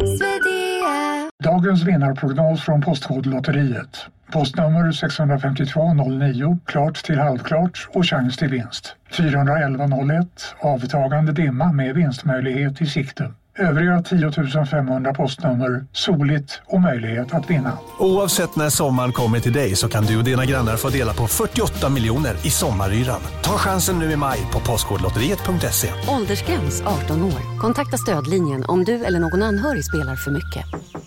Dagens vinnarprognos från Postkodlotteriet. Postnummer 65209, klart till halvklart och chans till vinst. 41101, avtagande dimma med vinstmöjlighet i sikte. Övriga 10 500 postnummer, soligt och möjlighet att vinna. Oavsett när sommaren kommer till dig så kan du och dina grannar få dela på 48 miljoner i sommaryran. Ta chansen nu i maj på postkodlotteriet.se. Åldersgräns 18 år. Kontakta stödlinjen om du eller någon anhörig spelar för mycket.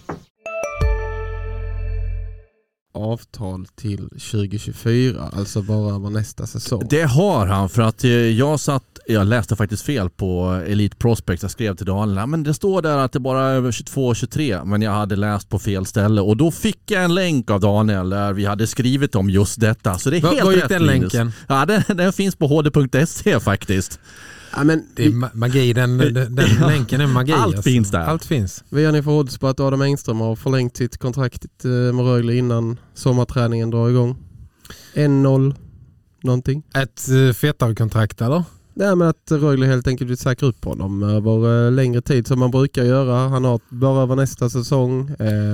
Avtal till 2024, alltså bara över nästa säsong. Det har han, för att jag läste faktiskt fel på Elite Prospects. Jag skrev till Daniel, men det står där att det bara är över 22 och 23, men jag hade läst på fel ställe, och då fick jag en länk av Daniel där vi hade skrivit om just detta. Så det är helt rätt. Den länken? Ja, den finns på hd.se faktiskt. Ja, men det är magi, den länken är magi. Allt finns där. Allt finns. Vi har ni för odds på att Adam Engström har förlängt sitt kontrakt med Rögle innan sommarträningen drar igång? 1-0 någonting. Ett fetare kontrakt eller? Nej, men att Rögle helt enkelt vill säkra upp honom över längre tid som man brukar göra. Han har bara över nästa säsong.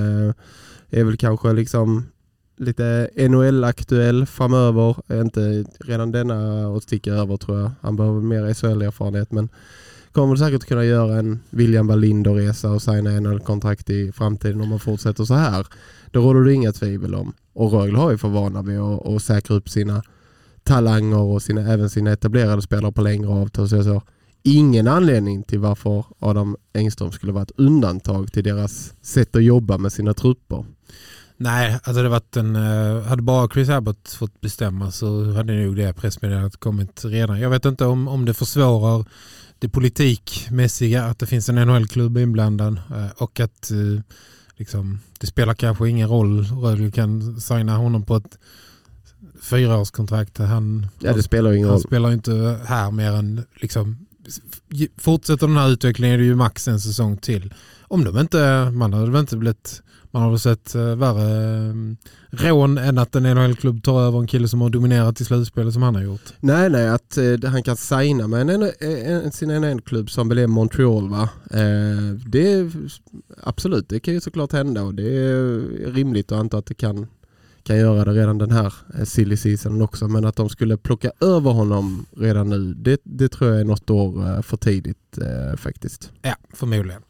Är väl kanske liksom lite NHL-aktuell framöver. Inte redan denna att sticka över, tror jag. Han behöver mer SHL-erfarenhet, men kommer säkert kunna göra en William Wallinder-resa och signa NHL-kontrakt i framtiden om man fortsätter så här. Det råder det inga tvivel om. Och Rögle har ju för vana vid att säkra upp sina talanger och även sina etablerade spelare på längre avtal. Så jag sa ingen anledning till varför Adam Engström skulle vara ett undantag till deras sätt att jobba med sina trupper. Nej, alltså det varit hade bara Chris Abbott fått bestämma så hade nog det pressmeddelandet kommit redan. Jag vet inte om det försvårar det politikmässiga att det finns en NHL-klubb inblandad och att liksom, det spelar kanske ingen roll. Rögle kan signa honom på ett 4-årskontrakt. Det spelar ingen roll. Han spelar inte här mer än liksom, fortsätter den här utvecklingen är det ju max en säsong till. Om de inte, man hade väl inte blivit, man har sett värre rån än att en NHL-klubb tar över en kille som har dominerat i slutspelet som han har gjort. Nej, att han kan signa med sin NHL-klubb som blev Montreal, va? Det är absolut, det kan ju såklart hända och det är rimligt att anta att det kan göra det redan den här silly season också, men att de skulle plocka över honom redan nu, det tror jag är något år för tidigt faktiskt. Ja, förmodligen.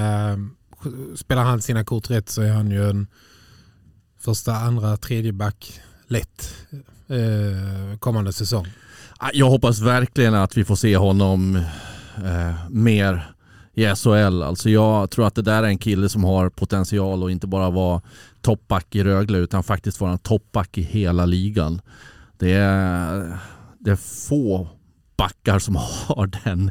Spelar han sina kort rätt så är han ju en första, andra, tredje back lätt kommande säsong. Jag hoppas verkligen att vi får se honom mer i SHL. Alltså jag tror att det där är en kille som har potential och inte bara vara toppback i Rögle utan faktiskt vara en toppback i hela ligan. Det är få backar som har den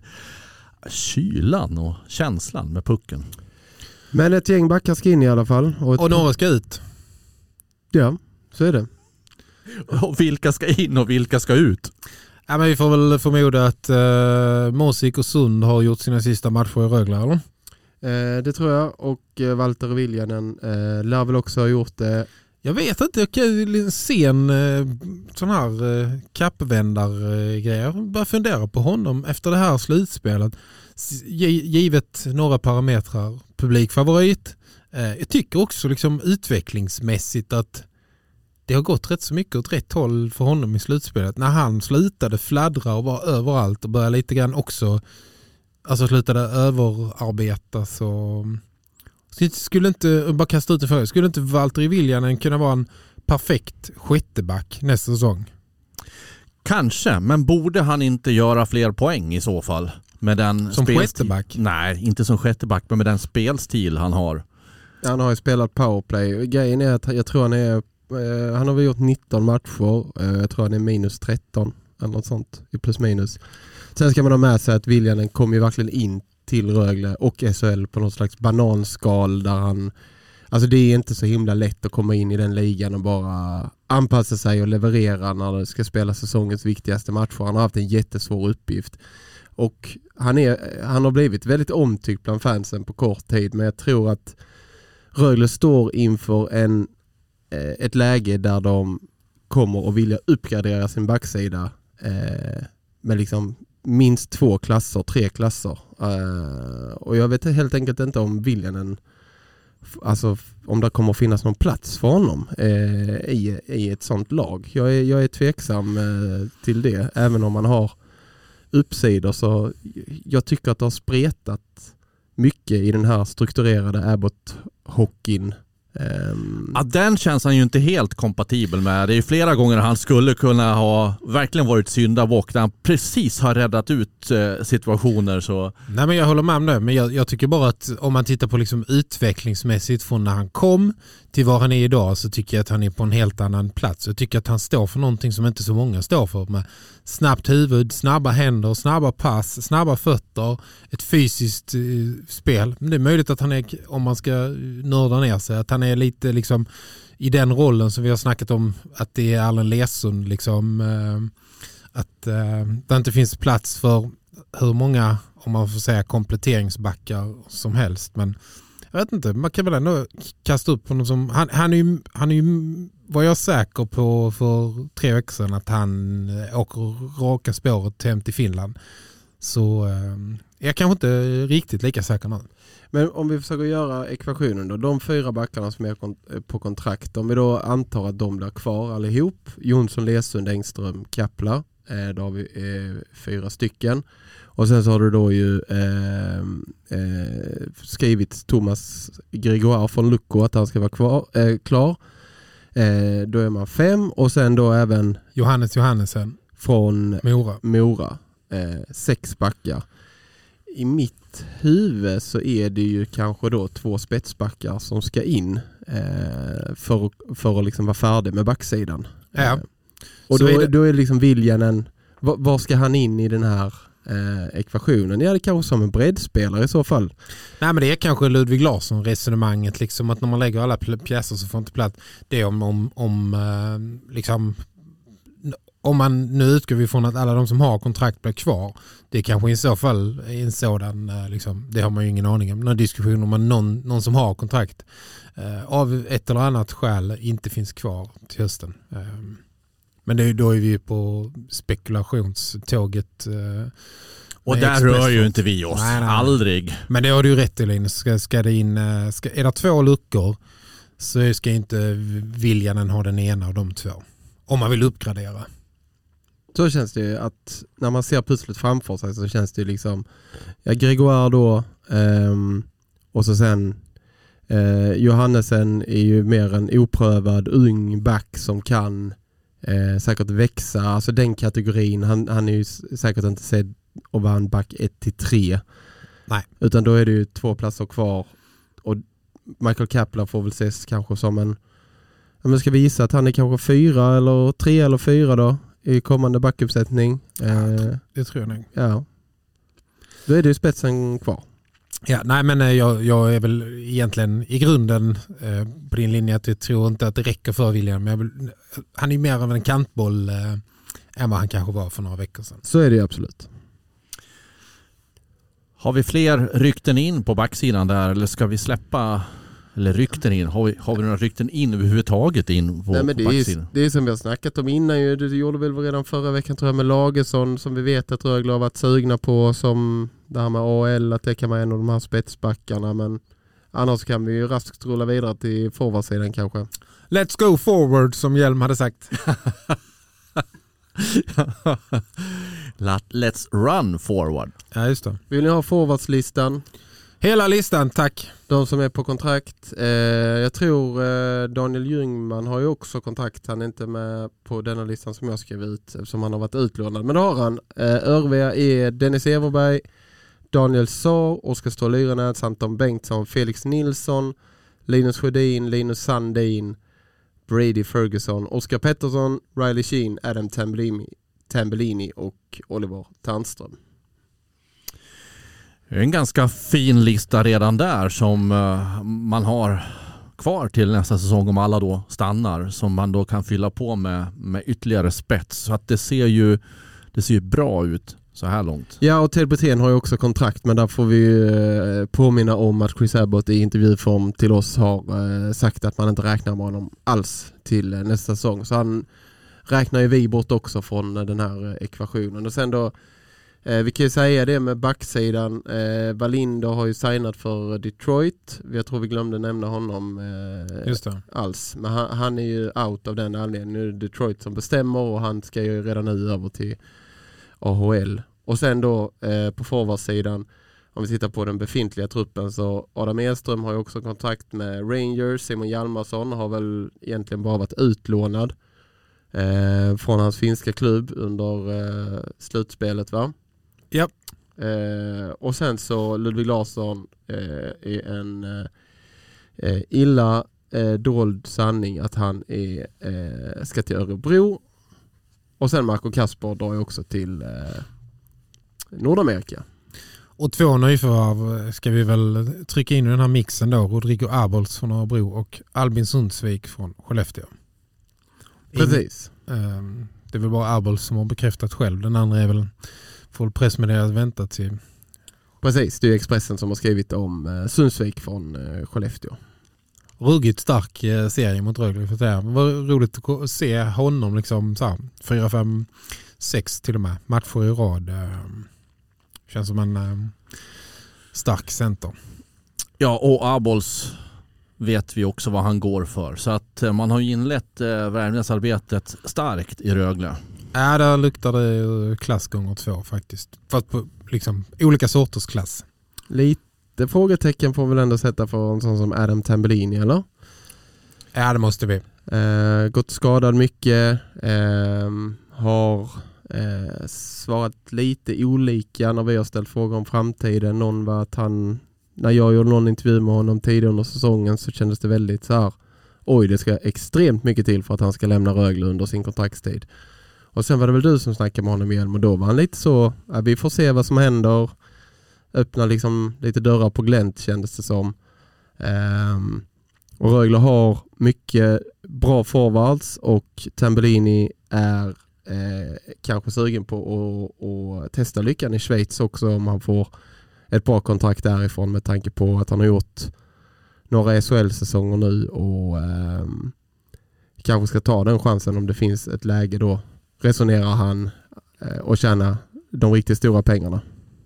kylan och känslan med pucken. Men ett gäng backar ska in i alla fall. Och några ska ut. Ja, så är det. Och vilka ska in och vilka ska ut? Ja, men vi får väl förmoda att Mosik och Sund har gjort sina sista matcher i Rögle, eller? Det tror jag. Och Walter Viljanen lär väl också ha gjort det. Jag vet inte, jag kan se en sån här kappvändargrej. Jag bara fundera på honom efter det här slutspelet. Givet några parametrar, publikfavorit. Jag tycker också liksom utvecklingsmässigt att det har gått rätt så mycket åt rätt håll för honom i slutspelet. När han slutade fladdra och var överallt och började lite grann också, alltså slutade överarbeta, så skulle inte, bara kasta ut det för, skulle inte Valtteri Viljanen kunna vara en perfekt skytteback nästa säsong? Kanske, men borde han inte göra fler poäng i så fall? Med den som skytteback? Nej, inte som skytteback, men med den spelstil han har. Han har ju spelat powerplay. Grejen är att jag tror han har väl gjort 19 matcher. Jag tror han är minus 13 eller något sånt i plus minus. Sen ska man ha med sig att Viljanen kom ju verkligen in till Rögle och SHL på något slags bananskal där han, alltså det är inte så himla lätt att komma in i den ligan och bara anpassa sig och leverera när det ska spela säsongens viktigaste matcher. Han har haft en jättesvår uppgift och han har blivit väldigt omtyckt bland fansen på kort tid, men jag tror att Rögle står inför ett läge där de kommer att vilja uppgradera sin backsida med liksom minst 2 klasser, 3 klasser. Och jag vet helt enkelt inte om Viljanen, alltså om det kommer att finnas någon plats för honom i ett sånt lag. Jag är tveksam till det, även om man har uppsidor, så jag tycker att det har spretat mycket i den här strukturerade Abbott-hockeyn. Ja, den känns han ju inte helt kompatibel med. Det är ju flera gånger han skulle kunna ha verkligen varit syndabock där han precis har räddat ut situationer. Så. Nej, men jag håller med om det, men jag tycker bara att om man tittar på liksom utvecklingsmässigt från när han kom till var han är idag, så tycker jag att han är på en helt annan plats. Jag tycker att han står för någonting som inte så många står för, med snabbt huvud, snabba händer, snabba pass, snabba fötter, ett fysiskt spel. Men det är möjligt att han är, om man ska nörda ner sig, att han är lite liksom i den rollen som vi har snackat om, att det är Allen Lesund liksom, att det inte finns plats för hur många, om man får säga, kompletteringsbackar som helst. Men jag vet inte, man kan väl ändå kasta upp honom som, han är ju var jag säker på för 3 veckor sedan att han åker raka spåret hem till Finland. Så jag kanske inte riktigt lika säker nu. Men om vi försöker göra ekvationen då, de 4 backarna som är på kontrakt, om vi då antar att de blir kvar allihop, Jonsson, Lesund, Engström, Kapla, då har vi 4 stycken. Och sen så har du då ju skrivit Thomas Gregoire från Lucko att han ska vara klar. Då är man 5, och sen då även Johannesen från Mora. 6 backar. I mitt huvud så är det ju kanske då 2 spetsbackar som ska in för att liksom vara färdig med backsidan. Ja. Och då är det liksom Viljanen, var ska han in i den här ekvationen? Ja, det kanske som en breddspelare i så fall. Nej, men det är kanske Ludvig Larsson resonemanget liksom, att när man lägger alla pjäser så får inte plats. Det är om man nu utgår vi från att alla de som har kontrakt blir kvar. Det är kanske i så fall en sådan liksom, det har man ju ingen aning om. Någon diskussion om att någon som har kontrakt av ett eller annat skäl inte finns kvar till hösten. Men då är vi på spekulationståget. Och där rör ju inte vi oss. Nej. Aldrig. Men det har du ju rätt till, Linus. Ska det in, är det 2 luckor så ska inte Viljanen ha den ena av de 2. Om man vill uppgradera. Så känns det ju att när man ser pusslet framför sig så känns det ju liksom Gregoire då och så sen Johannesen är ju mer en oprövad ung back som kan säkert växa. Alltså den kategorin, han är ju säkert inte sedd att vara en back 1-3. Nej. Utan då är det ju 2 platser kvar. Och Michael Kapler får väl ses kanske som en, men ska vi gissa att han är kanske 4 eller 3 eller 4 då i kommande backuppsättning. Det tror jag nog. Ja. Då är det ju spetsen kvar. Ja, nej, men jag är väl egentligen i grunden på din linje att jag tror inte att det räcker för William. Men han är mer av en kantboll än vad han kanske var för några veckor sedan. Så är det absolut. Har vi fler rykten in på backsidan där, eller ska vi släppa Eller rykten in? Har vi några rykten in överhuvudtaget in på backsidan? Det är som vi har snackat om innan ju. Det gjorde väl redan förra veckan tror jag med Lagesson som vi vet att Rögle har varit sugna på, som det här med AL, att det kan vara en av de här spetsbackarna, men annars kan vi ju raskt rulla vidare till forwardsidan kanske. Let's go forward, som Hjelm hade sagt. Let's run forward. Ja, just det. Vill ni ha forwardslistan? Hela listan, tack. De som är på kontrakt. Jag tror Daniel Ljungman har ju också kontrakt. Han är inte med på denna listan som jag skrev ut eftersom han har varit utlånad. Men då har han. Övriga är Dennis Everberg, Daniel Saar, Oskar Stål-Lyrenäs, Anton Bengtsson, Felix Nilsson, Linus Sjödin, Linus Sandin, Brady Ferguson, Oskar Pettersson, Riley Sheen, Adam Tambellini och Oliver Ternström. Det är en ganska fin lista redan där som man har kvar till nästa säsong om alla då stannar, som man då kan fylla på med ytterligare spets. Så att det ser ju bra ut så här långt. Ja, och Ted Brithén har ju också kontrakt, men där får vi påminna om att Chris Abbott i intervjuform till oss har sagt att man inte räknar med honom alls till nästa säsong. Så han räknar ju vi bort också från den här ekvationen. Och sen då, vi kan ju säga det med backsidan. Wallinder har ju signat för Detroit. Jag tror vi glömde nämna honom Just det. alls. Men han är ju out av den anledningen. Nu är det Detroit som bestämmer och han ska ju redan nu över till AHL. Och sen då på forwardsidan, om vi tittar på den befintliga truppen, så Adam Edström har ju också kontakt med Rangers. Simon Hjalmarsson har väl egentligen bara varit utlånad från hans finska klubb under slutspelet, va? Ja. Och sen så Ludvig Larsson är en illa dold sanning att han ska till Örebro. Och sen Marco Kasper drar ju också till Nordamerika. Och 2 nyförvärv ska vi väl trycka in i den här mixen då. Rodrigo Arbolts från Örebro och Albin Sundsvik från Skellefteå. Precis. Det är väl bara Arbolts som har bekräftat själv. Den andra är väl full pressmeddelat väntat till. Precis, det är Expressen som har skrivit om Sundsvik från Skellefteå. Ruggigt stark serie mot Rögle. Det var roligt att se honom liksom så här, 4, 5, 6 till och med matcher i rad. Känns som en stark center. Ja, och Abols vet vi också vad han går för. Så att man har ju inlett värvningsarbetet starkt i Rögle. Ja, där luktar det klass gånger 2 faktiskt. Fast på liksom olika sorters klass. Lite frågetecken får vi väl ändå sätta för en sån som Adam Tambellini, eller? Ja, det måste vi. Gått skadad mycket. Har svarat lite olika när vi har ställt frågor om framtiden. Någon var att när jag gjorde någon intervju med honom tidigare under säsongen så kändes det väldigt så här: oj, det ska extremt mycket till för att han ska lämna Rögle under sin kontraktstid. Och sen var det väl du som snackade med honom igen, och då var han lite så, vi får se vad som händer. Öppna liksom lite dörrar på glänt, kändes det som. Och Rögle har mycket bra forwards, och Tambellini är kanske sugen på att testa lyckan i Schweiz också, om han får ett bra kontrakt därifrån, med tanke på att han har gjort några SHL-säsonger nu och kanske ska ta den chansen om det finns ett läge då, resonerar han, och tjäna de riktigt stora pengarna.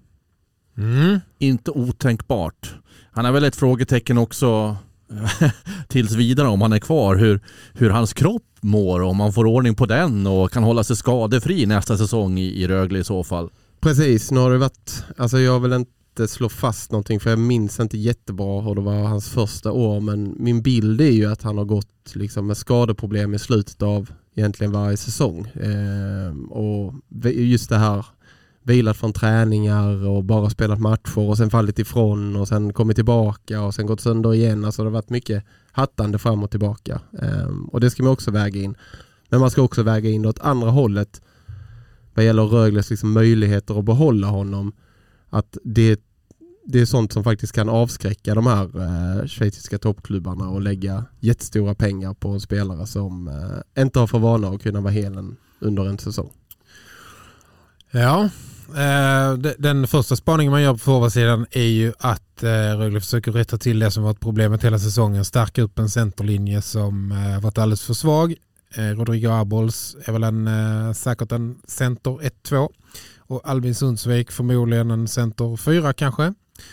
Inte otänkbart. Han är väl ett frågetecken också tills vidare om han är kvar, hur hans kropp mår, om man får ordning på den och kan hålla sig skadefri nästa säsong i Rögle i så fall. Precis, nu har det varit, alltså jag vill inte slå fast någonting för jag minns inte jättebra hur det var hans första år, men min bild är ju att han har gått liksom med skadeproblem i slutet av egentligen varje säsong. Och just det här, vilat från träningar och bara spelat matcher och sen fallit ifrån och sen kommit tillbaka och sen gått sönder igen. Alltså det har varit mycket hattande fram och tillbaka. Och det ska man också väga in. Men man ska också väga in åt andra hållet vad gäller Rögles liksom möjligheter att behålla honom. Att det är sånt som faktiskt kan avskräcka de här schweiziska toppklubbarna och lägga jättestora pengar på en spelare som inte har för vana att kunna vara helen under en säsong. Ja, den första spaningen man gör på forwardsidan är ju att Rögle försöker rätta till det som varit problemet hela säsongen. Stärka upp en centerlinje som varit alldeles för svag. Rodrigo Abols är väl säkert en center 1-2 och Albin Sundsvik förmodligen en center 4 kanske.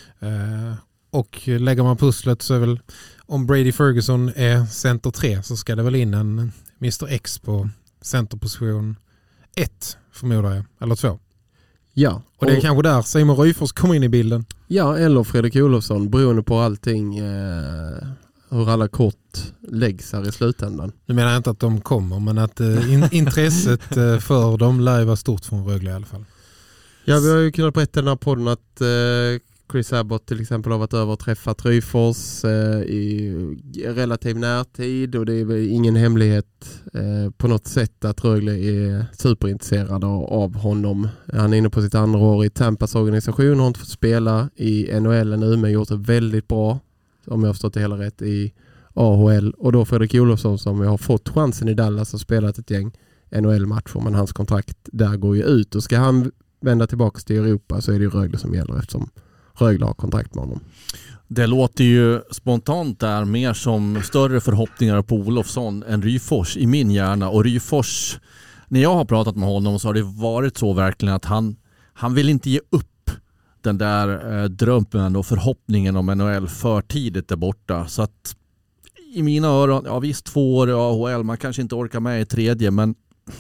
Och lägger man pusslet så är väl om Brady Ferguson är center 3 så ska det väl in en Mr. X på centerposition 1 förmodar jag, eller 2. Ja. Och det är kanske där Simon Ryfors kommer in i bilden. Ja, eller Fredrik Olofsson, beroende på allting, hur alla kort läggs här i slutändan. Nu menar jag inte att de kommer, men att intresset för dem lär vara stort från Rögle i alla fall. Ja, vi har ju kunnat berätta i den här podden att Chris Abbott till exempel har varit över och träffat Ryfors i relativ närtid, och det är väl ingen hemlighet på något sätt att Rögle är superintresserade av honom. Han är inne på sitt andra år i Tampas organisation, har inte fått spela i NHL nu men gjort det väldigt bra, om jag har förstått det hela rätt, i AHL. Och då Fredrik Olofsson som har fått chansen i Dallas och spelat ett gäng NHL-matcher, men hans kontrakt där går ju ut, och ska han vända tillbaka till Europa så är det ju Rögle som gäller eftersom Rögle har kontrakt med honom. Det låter ju spontant där mer som större förhoppningar på Olofsson än Ryfors i min hjärna. Och Ryfors, när jag har pratat med honom så har det varit så verkligen att han vill inte ge upp den där drömmen och förhoppningen om NHL för tidigt där borta. Så att i mina öron, ja visst 2 år i AHL, man kanske inte orkar med i 3:e, men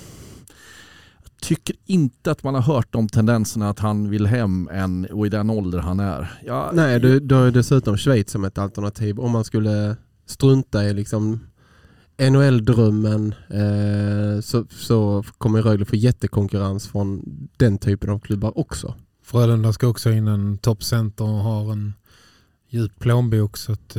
tycker inte att man har hört om tendenserna att han vill hem än och i den ålder han är. Ja, nej, då är dessutom Schweiz som ett alternativ. Om man skulle strunta i liksom NHL-drömmen så kommer Rögle få jättekonkurrens från den typen av klubbar också. Frölunda ska också in en toppcenter och har en djup plånbok, så att,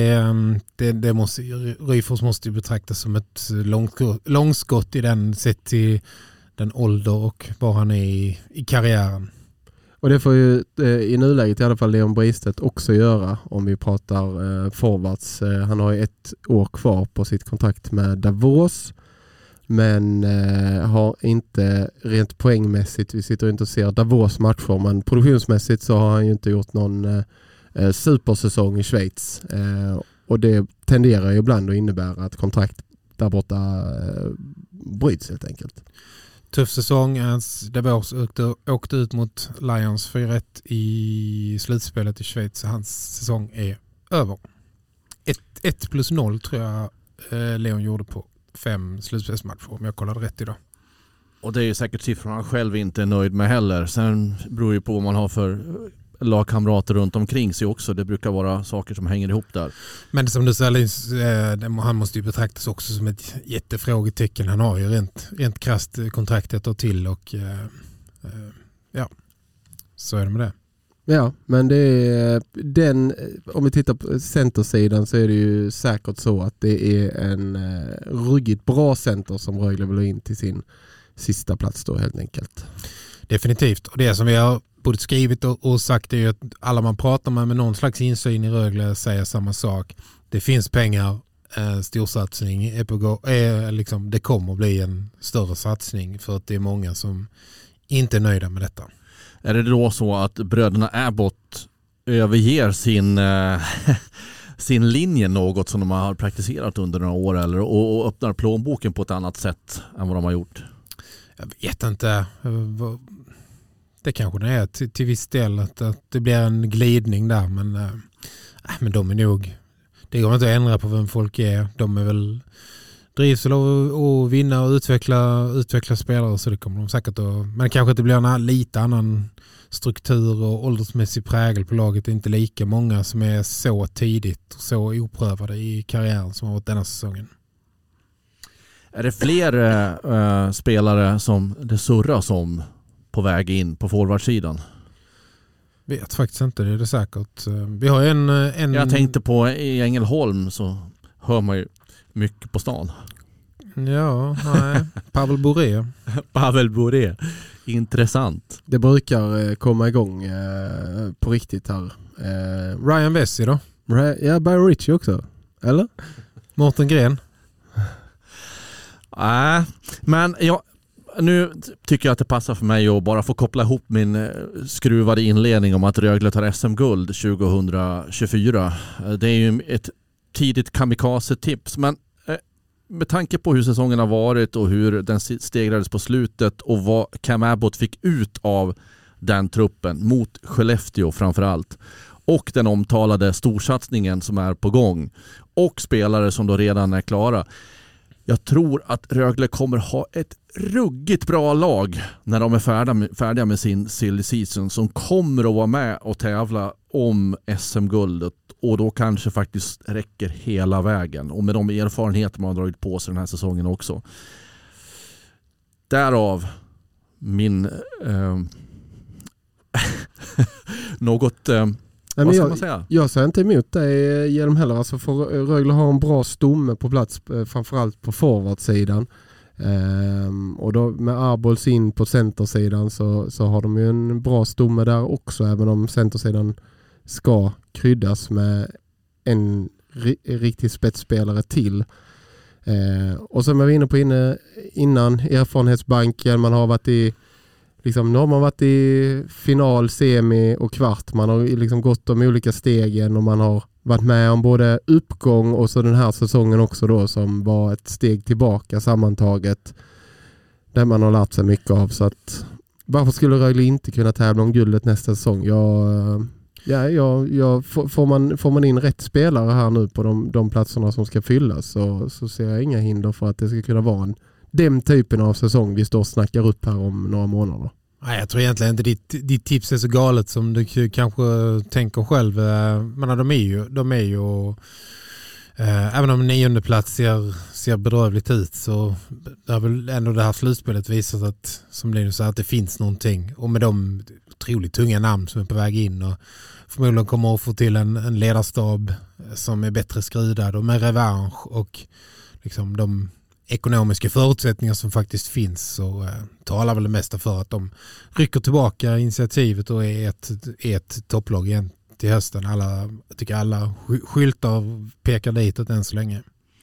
det måste, Ryfors måste ju betraktas som ett långskott i den sett till den ålder och var han är i karriären. Och det får ju i nuläget i alla fall Leon Bristedt också göra om vi pratar forwards. Han har ju 1 år kvar på sitt kontrakt med Davos, men har inte rent poängmässigt, vi sitter inte och ser Davos matcher, men produktionsmässigt så har han ju inte gjort någon supersäsong i Schweiz. Och det tenderar ju ibland att innebära att kontrakt där borta bryts helt enkelt. Tuff säsong. Davos åkte ut mot Lions 4-1 i slutspelet i Schweiz. Hans säsong är över. 1+0 tror jag Leon gjorde på 5 slutspelsmatcher, om jag kollade rätt idag. Och det är ju säkert siffror han själv inte är nöjd med heller. Sen beror ju på vad man har för lagkamrater runt omkring sig också. Det brukar vara saker som hänger ihop där. Men som du säger, han måste ju betraktas också som ett jättefrågetecken. Han har ju rent krasst kontraktet och till, och ja, så är det med det. Ja, men det är den, om vi tittar på centersidan så är det ju säkert så att det är en ruggigt bra center som Rögle vill ha in till sin sista plats då helt enkelt. Definitivt, och det som vi har både skrivit och sagt är ju att alla man pratar med någon slags insyn i Rögle säger samma sak. Det finns pengar, storsatsning är på gå, liksom, det kommer att bli en större satsning för att det är många som inte är nöjda med detta. Är det då så att bröderna Abbott överger sin linje något som de har praktiserat under några år eller och öppnar plånboken på ett annat sätt än vad de har gjort? Jag vet inte. Det kanske det är till viss del att det blir en glidning där, men de är nog, det går inte att ändra på vem folk är. De är väl drivs att vinna och utveckla spelare, så det kommer de säkert att, men kanske inte blir en lite annan struktur och åldersmässig prägel på laget. Det är inte lika många som är så tidigt och så oprövade i karriären som har varit denna säsongen. Är det fler spelare som det surras om på väg in på forwardsidan? Vet faktiskt inte, det är det säkert. Vi har en... Jag tänkte på i Ängelholm så hör man ju mycket på stan. Ja, nej. Pavel Bure. Pavel Bure. Intressant. Det brukar komma igång på riktigt här. Ryan Vesey då? Ja, Byron Ritchie också. Eller? Mårten Gren? Nej, men nu tycker jag att det passar för mig att bara få koppla ihop min skruvade inledning om att Rögle tar SM-guld 2024. Det är ju ett tidigt kamikaze-tips, men med tanke på hur säsongen har varit och hur den stegrades på slutet och vad Cam Abbott fick ut av den truppen mot Skellefteå framförallt, och den omtalade storsatsningen som är på gång och spelare som då redan är klara. Jag tror att Rögle kommer ha ett ruggigt bra lag när de är färdiga med sin silly season, som kommer att vara med och tävla om SM-guldet, och då kanske faktiskt räcker hela vägen, och med de erfarenheter man har dragit på sig den här säsongen också. Därav min något vad ska man säga? Jag säger inte emot dig genom heller. Alltså för Rögle har en bra stomme på plats, framförallt på forwardsidan. Och då med Arbols in på centersidan så har de ju en bra stomme där också, även om centersidan ska kryddas med en riktig spetsspelare till. Och som jag var inne på innan, erfarenhetsbanken, man har varit i liksom, nu har man varit i final, semi och kvart. Man har liksom gått de olika stegen och man har varit med om både uppgång och så den här säsongen också då, som var ett steg tillbaka sammantaget, där man har lärt sig mycket av. Så att varför skulle Rögle inte kunna tävla om guldet nästa säsong? Får man in rätt spelare här nu på de platserna som ska fyllas, så ser jag inga hinder för att det ska kunna vara den typen av säsong vi står och snackar upp här om några månader. Nej, jag tror egentligen inte ditt tips är så galet som du kanske tänker själv. Men de är ju även om 9:e plats ser bedrövligt ut, så har väl ändå det här slutspelet visat att, som Linus sa, att det finns någonting. Och med de otroligt tunga namn som är på väg in, och förmodligen kommer att få till en ledarstab som är bättre skridad och med revansch och liksom de ekonomiska förutsättningar som faktiskt finns, så talar väl det mesta för att de rycker tillbaka initiativet och är ett topplag igen till hösten. Jag tycker alla skyltar pekar ditåt än så länge.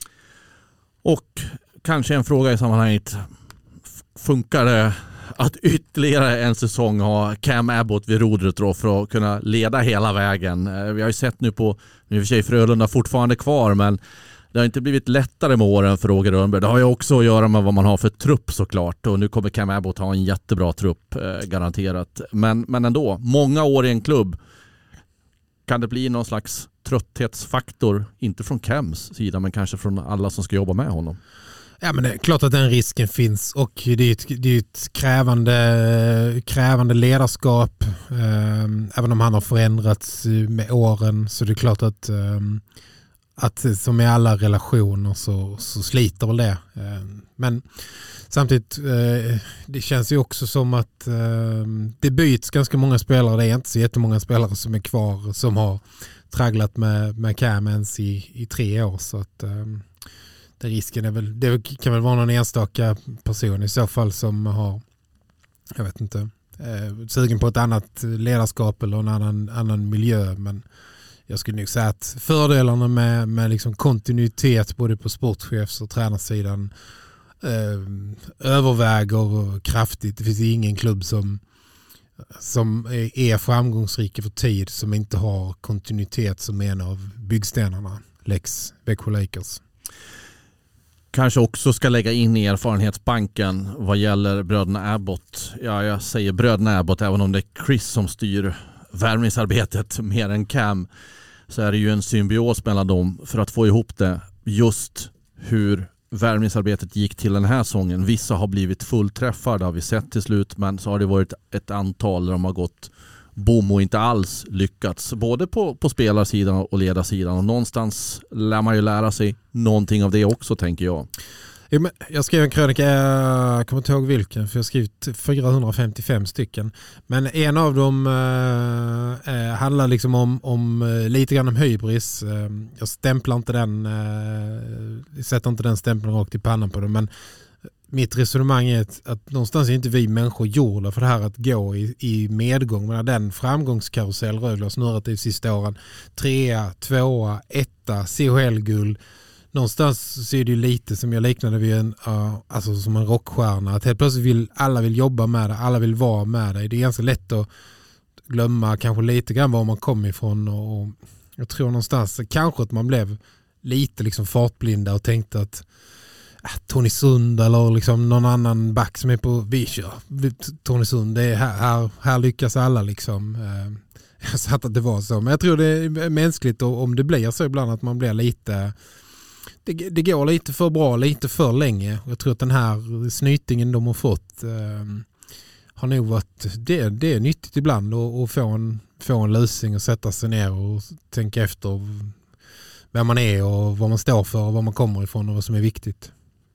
Och kanske en fråga i sammanhanget. Funkar det att ytterligare en säsong ha Cam Abbott vid rodret då för att kunna leda hela vägen? Vi har ju sett nu på, nu är för sig Frölunda fortfarande kvar, men det har inte blivit lättare med åren för Roger Rönnberg. Det har ju också att göra med vad man har för trupp såklart. Och nu kommer Cam Abbott ha en jättebra trupp, garanterat. Men ändå, många år i en klubb. Kan det bli någon slags trötthetsfaktor? Inte från Cams sida, men kanske från alla som ska jobba med honom. Ja, men det är klart att den risken finns, och det är ett krävande ledarskap. Även om han har förändrats med åren, så det är klart att som i alla relationer så sliter väl det. Men samtidigt, det känns ju också som att det byts ganska många spelare. Det är inte så jättemånga spelare som är kvar som har tragglat med Cam ens i 3 år. Så att det risken är väl, det kan väl vara någon enstaka person i så fall som har, jag vet inte, sugen på ett annat ledarskap eller en annan miljö. Men jag skulle nog säga att fördelarna med liksom kontinuitet både på sportchefs- och tränarsidan överväger kraftigt. Det finns ingen klubb som är framgångsrik för tid som inte har kontinuitet som en av byggstenarna. Lex Växjö Lakers. Kanske också ska lägga in i erfarenhetsbanken vad gäller bröderna Abbott. Ja, jag säger bröderna Abbott även om det är Chris som styr värvningsarbetet mer än Cam, så är det ju en symbios mellan dem för att få ihop det. Just hur värvningsarbetet gick till den här säsongen. Vissa har blivit fullträffade, har vi sett till slut, men så har det varit ett antal där de har gått bom och inte alls lyckats. Både på spelarsidan och ledarsidan. Och någonstans lär man ju lära sig någonting av det också, tänker jag. Jag skrev en krönika, jag kommer inte ihåg vilken, för jag har skrivit 455 stycken. Men en av dem handlar liksom om lite grann om hybris. Jag stämplar inte den, sätter inte den stämpeln rakt i pannan på det, men mitt resonemang är att någonstans är inte vi människor gjorda för det här att gå i medgång. Men den framgångskarusell Rögle har snurrat i sista åren. 3, 2, 1, CHL-guld. någonstans så är det ju lite som jag liknade vid alltså som en rockstjärna. Att helt plötsligt alla vill jobba med det, alla vill vara med det. Det är ganska lätt att glömma kanske lite grann var man kom ifrån. Och jag tror någonstans kanske att man blev lite liksom fartblinda och tänkte att Tony Sund eller liksom någon annan back som är på Vischer. Tony Sund, det är här lyckas alla liksom. Jag sa att det var så. Men jag tror det är mänskligt om det blir så ibland att man blir lite... Det går lite för bra, lite för länge. Jag tror att den här snytingen de har fått har nog varit... Det är nyttigt ibland att få en lösning och sätta sig ner och tänka efter vem man är och vad man står för och var man kommer ifrån och vad som är viktigt.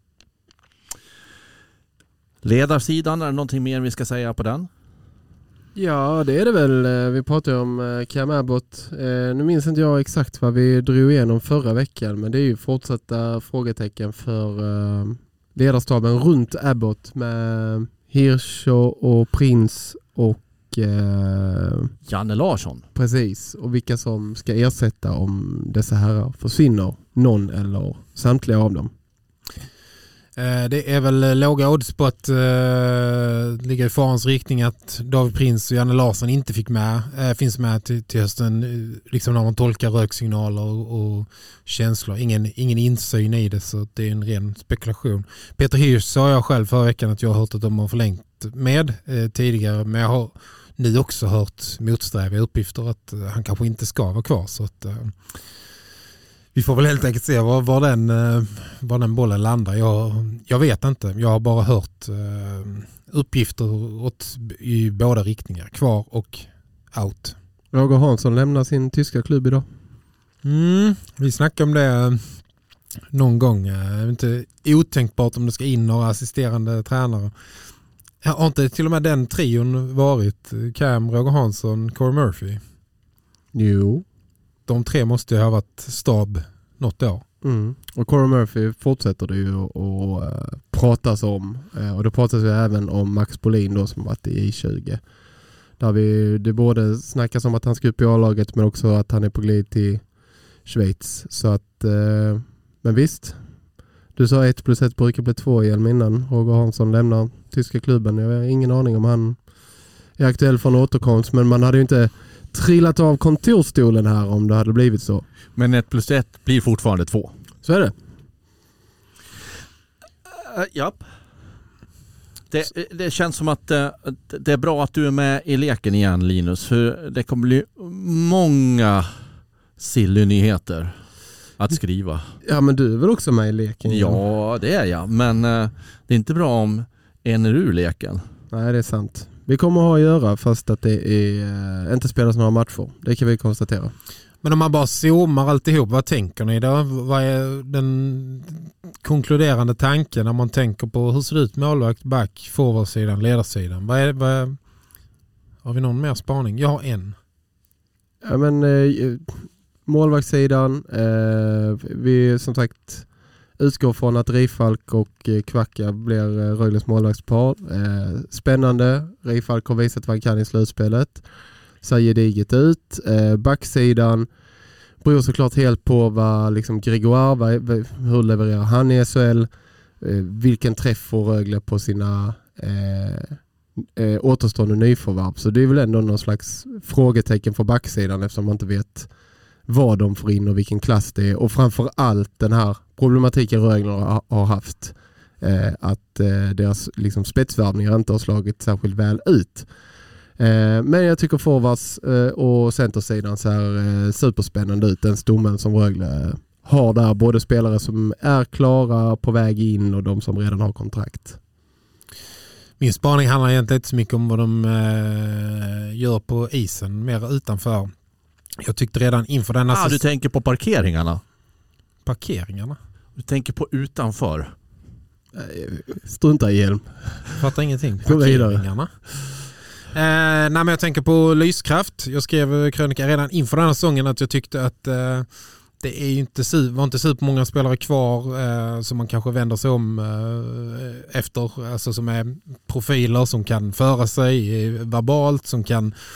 Ledarsidan, är det någonting mer vi ska säga på den? Ja, det är det väl. Vi pratade om Cam Abbott. Nu minns inte jag exakt vad vi drog igenom förra veckan, men det är ju fortsatta frågetecken för ledarstaben runt Abbott med Hirsch och Prins och Janne Larsson. Precis, och vilka som ska ersätta om dessa herrar försvinner, någon eller samtliga av dem. Det är väl låga odds på att ligga i farans riktning att David Prins och Janne Larsson inte finns med till hösten, liksom när man tolkar röksignaler och känslor. Ingen insyn i det, så det är en ren spekulation. Peter Hirsch sa jag själv förra veckan att jag har hört att de har förlängt med tidigare, men jag har nu också hört motsträviga uppgifter att han kanske inte ska vara kvar, så att vi får väl helt enkelt se var den bollen landar. Jag vet inte. Jag har bara hört uppgifter i båda riktningar. Kvar och out. Roger Hansson lämnar sin tyska klubb idag. Vi snackade om det någon gång. Det är inte otänkbart om det ska in några assisterande tränare. Har inte till och med den trion varit Cam, Roger Hansson, Corey Murphy? Jo. De tre måste ju ha varit stab något år. Och Corey Murphy fortsätter det ju att pratas om. Och det pratas ju även om Max Bolin då, som varit i I20. Där det både snackas om att han ska upp i A-laget, men också att han är på glid till Schweiz. Så att, men visst. Du sa 1+1 brukar bli 2 igen innan Roger Hansson lämnar tyska klubben. Jag har ingen aning om han är aktuell för en återkomst, men man hade ju inte trillat av kontorstolen här om det hade blivit så. Men 1+1 blir fortfarande 2. Så är det. Japp. Det känns som att det är bra att du är med i leken igen, Linus. För det kommer bli många silly-nyheter att skriva. Ja, men du är väl också med i leken igen? Ja, det är jag. Men det är inte bra om en är ur leken. Nej, det är sant. Vi kommer att ha att göra fast att det är inte spelas några matcher. Det kan vi konstatera. Men om man bara zoomar alltihop, vad tänker ni då? Vad är den konkluderande tanken när man tänker på hur ser det ut målvakt, back, forwardsidan, ledarsidan? Har vi någon mer spaning? Jag har en. Ja, men målvaktssidan, vi som sagt utgår från att Rifalk och Kvacka blir Rögles målvaktspar. Spännande. Rifalk har visat vad han kan i slutspelet. Ser gediget ut. Backsidan beror såklart helt på vad liksom Gregoire, hur levererar han i SHL. Vilken träff får Rögle på sina återstående nyförvärv. Så det är väl ändå någon slags frågetecken för backsidan, eftersom man inte vet vad de får in och vilken klass det är. Och framför allt den här problematiken Rögle har haft. Att deras liksom spetsvärvningar inte har slagit särskilt väl ut. Men jag tycker forwards och centersidan ser superspännande ut. Den stommen som Rögle har där. Både spelare som är klara på väg in och de som redan har kontrakt. Min spaning handlar egentligen inte så mycket om vad de gör på isen, mer utanför. Jag tyckte redan inför denna... Du tänker på parkeringarna? Parkeringarna? Du tänker på utanför? Strunta i hjälm. Fattar ingenting. Parkeringarna. Nej, men jag tänker på lyskraft. Jag skrev krönika redan inför den här säsongen att jag tyckte att det är inte var inte super många spelare kvar som man kanske vänder sig om efter, alltså som är profiler som kan föra sig verbalt, som kan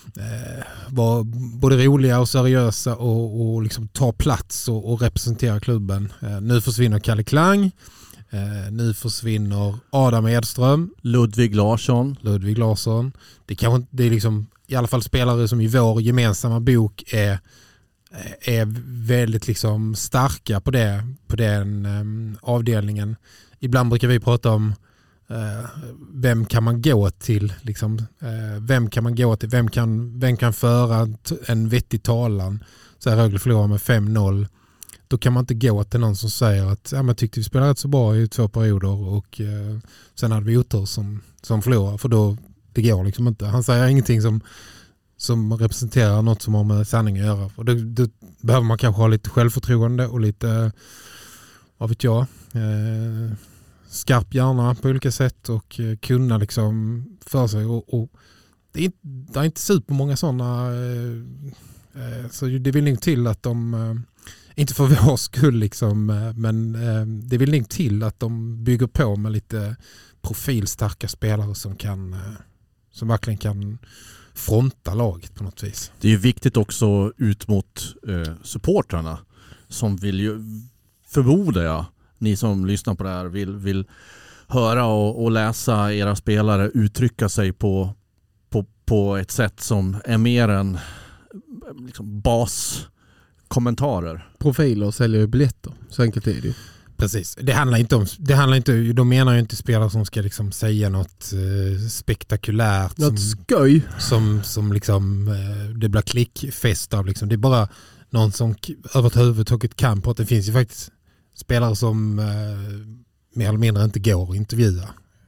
vara både roliga och seriösa och liksom ta plats och representera klubben. Nu försvinner Kalle Klang. Nu försvinner Adam Edström. Ludvig Larsson. Det är liksom i alla fall spelare som i vår gemensamma bok är väldigt liksom starka på den avdelningen. Ibland brukar vi prata om vem kan man gå till liksom, vem kan föra en vettig talan. Så här Rögle förlorar med 5-0. Då kan man inte gå till någon som säger att man tyckte vi spelade rätt så bra i 2 perioder och sen hade vi otur som förlorar, för då det går liksom inte. Han säger ingenting som representerar något som har med sanning att göra. Och då behöver man kanske ha lite självförtroende och lite, vad vet jag, skarp hjärna på olika sätt och kunna liksom för sig. Och det är inte supermånga sådana, så det vill nog till att de, inte för vår skull liksom, men det vill nog till att de bygger på med lite profilstarka spelare som verkligen kan fronta laget på något vis. Det är ju viktigt också ut mot supportrarna som vill ju, förmodar jag, ni som lyssnar på det här vill höra och läsa era spelare uttrycka sig på ett sätt som är mer än liksom baskommentarer. Profiler säljer ju biljetter, så enkelt är det ju. Precis. Det handlar inte, de menar ju inte spelare som ska liksom säga något spektakulärt. Något skoj. Som liksom, det blir klickfest av liksom. Det är bara någon som överhuvudtaget kan på att det finns ju faktiskt spelare som mer eller mindre inte går att intervjua.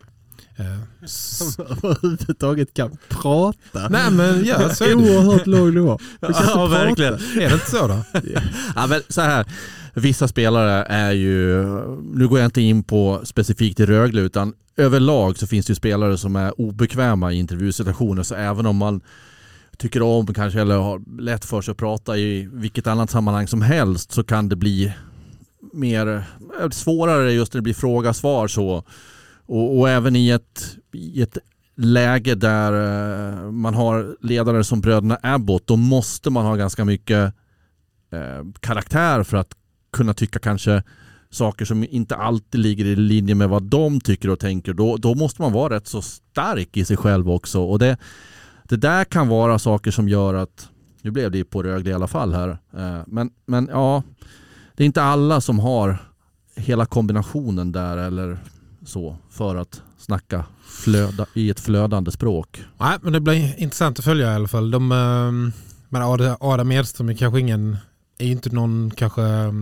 Som överhuvudtaget kan prata. Nej, men ja, så är det. Oerhört låg nivå. Ja, verkligen. Är det inte så då? Ja, men så här. Vissa spelare är ju, nu går jag inte in på specifikt i Rögle, utan överlag så finns det ju spelare som är obekväma i intervjusituationer, så även om man tycker om kanske eller har lätt för sig att prata i vilket annat sammanhang som helst, så kan det bli mer svårare just när det blir fråga-svar så. Och även i ett läge där man har ledare som bröderna Abbott, då måste man ha ganska mycket karaktär för att kunna tycka kanske saker som inte alltid ligger i linje med vad de tycker och tänker. Då måste man vara rätt så stark i sig själv också. Och det där kan vara saker som gör att, nu blev det på Rögle i alla fall här, men ja, det är inte alla som har hela kombinationen där eller så för att snacka i ett flödande språk. Nej, men det blir intressant att följa i alla fall. Men Adam Edström är kanske är inte någon kanske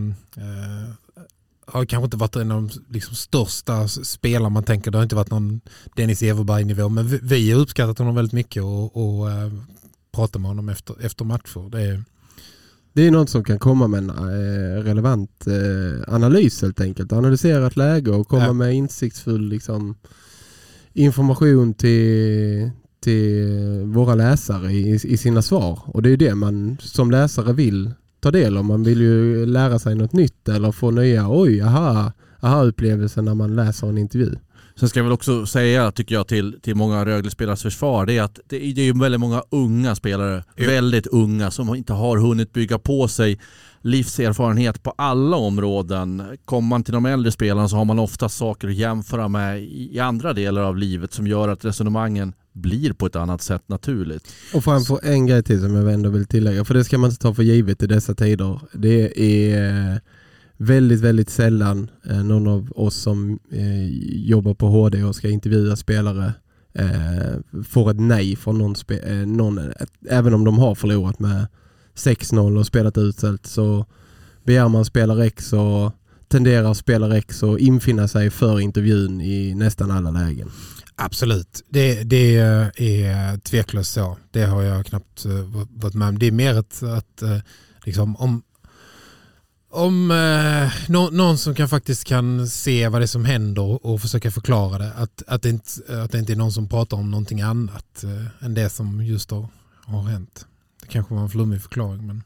har kanske inte varit en av de liksom största spelare man tänker. Det har inte varit någon Dennis Everberg-nivå, men vi har uppskattat honom väldigt mycket och pratar med honom efter matcher. Det är något som kan komma med en relevant analys helt enkelt. Analysera ett läge och komma med insiktsfull liksom, information till våra läsare i sina svar. Och det är det man som läsare vill ta del av. Man vill ju lära sig något nytt eller få nya aha-upplevelser när man läser en intervju. Sen ska jag väl också säga, tycker jag, till många Rögle-spelares försvar, det är att det är ju väldigt många unga spelare, väldigt unga, som inte har hunnit bygga på sig livserfarenhet på alla områden. Kommer man till de äldre spelarna så har man ofta saker att jämföra med i andra delar av livet som gör att resonemangen blir på ett annat sätt naturligt. Och framför en grej till som jag ändå vill tillägga, för det ska man inte ta för givet i dessa tider. Det är väldigt, väldigt sällan någon av oss som jobbar på HD och ska intervjua spelare får ett nej från någon även om de har förlorat med 6-0 och spelat utsält, så begär man spelare X och tenderar spelare X att infinna sig för intervjun i nästan alla lägen. Absolut, det är tveklöst så. Det har jag knappt varit med om. Det är mer att liksom om någon som faktiskt kan se vad det är som händer och försöka förklara det. Att det inte är någon som pratar om någonting annat än det som just då har hänt. Det kanske var en flummig förklaring, men...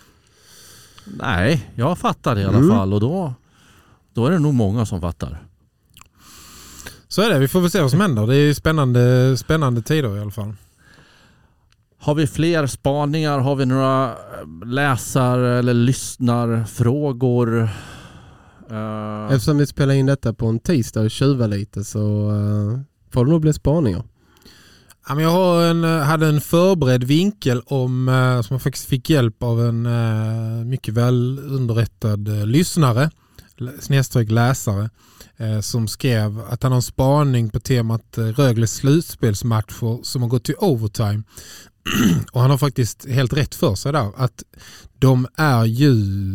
Nej, jag fattar det i alla fall, och då är det nog många som fattar. Så är det, vi får väl se vad som händer. Det är spännande tider i alla fall. Har vi fler spaningar? Har vi några eller lyssnarfrågor? Eftersom vi spelar in detta på en tisdag och tjuva lite så får det nog bli spaningar. Jag hade en förberedd vinkel som jag faktiskt fick hjälp av en mycket väl underrättad lyssnare, /läsare, som skrev att han har en spaning på temat Rögles slutspelsmatcher som har gått till overtime. Och han har faktiskt helt rätt för sig där, att de är ju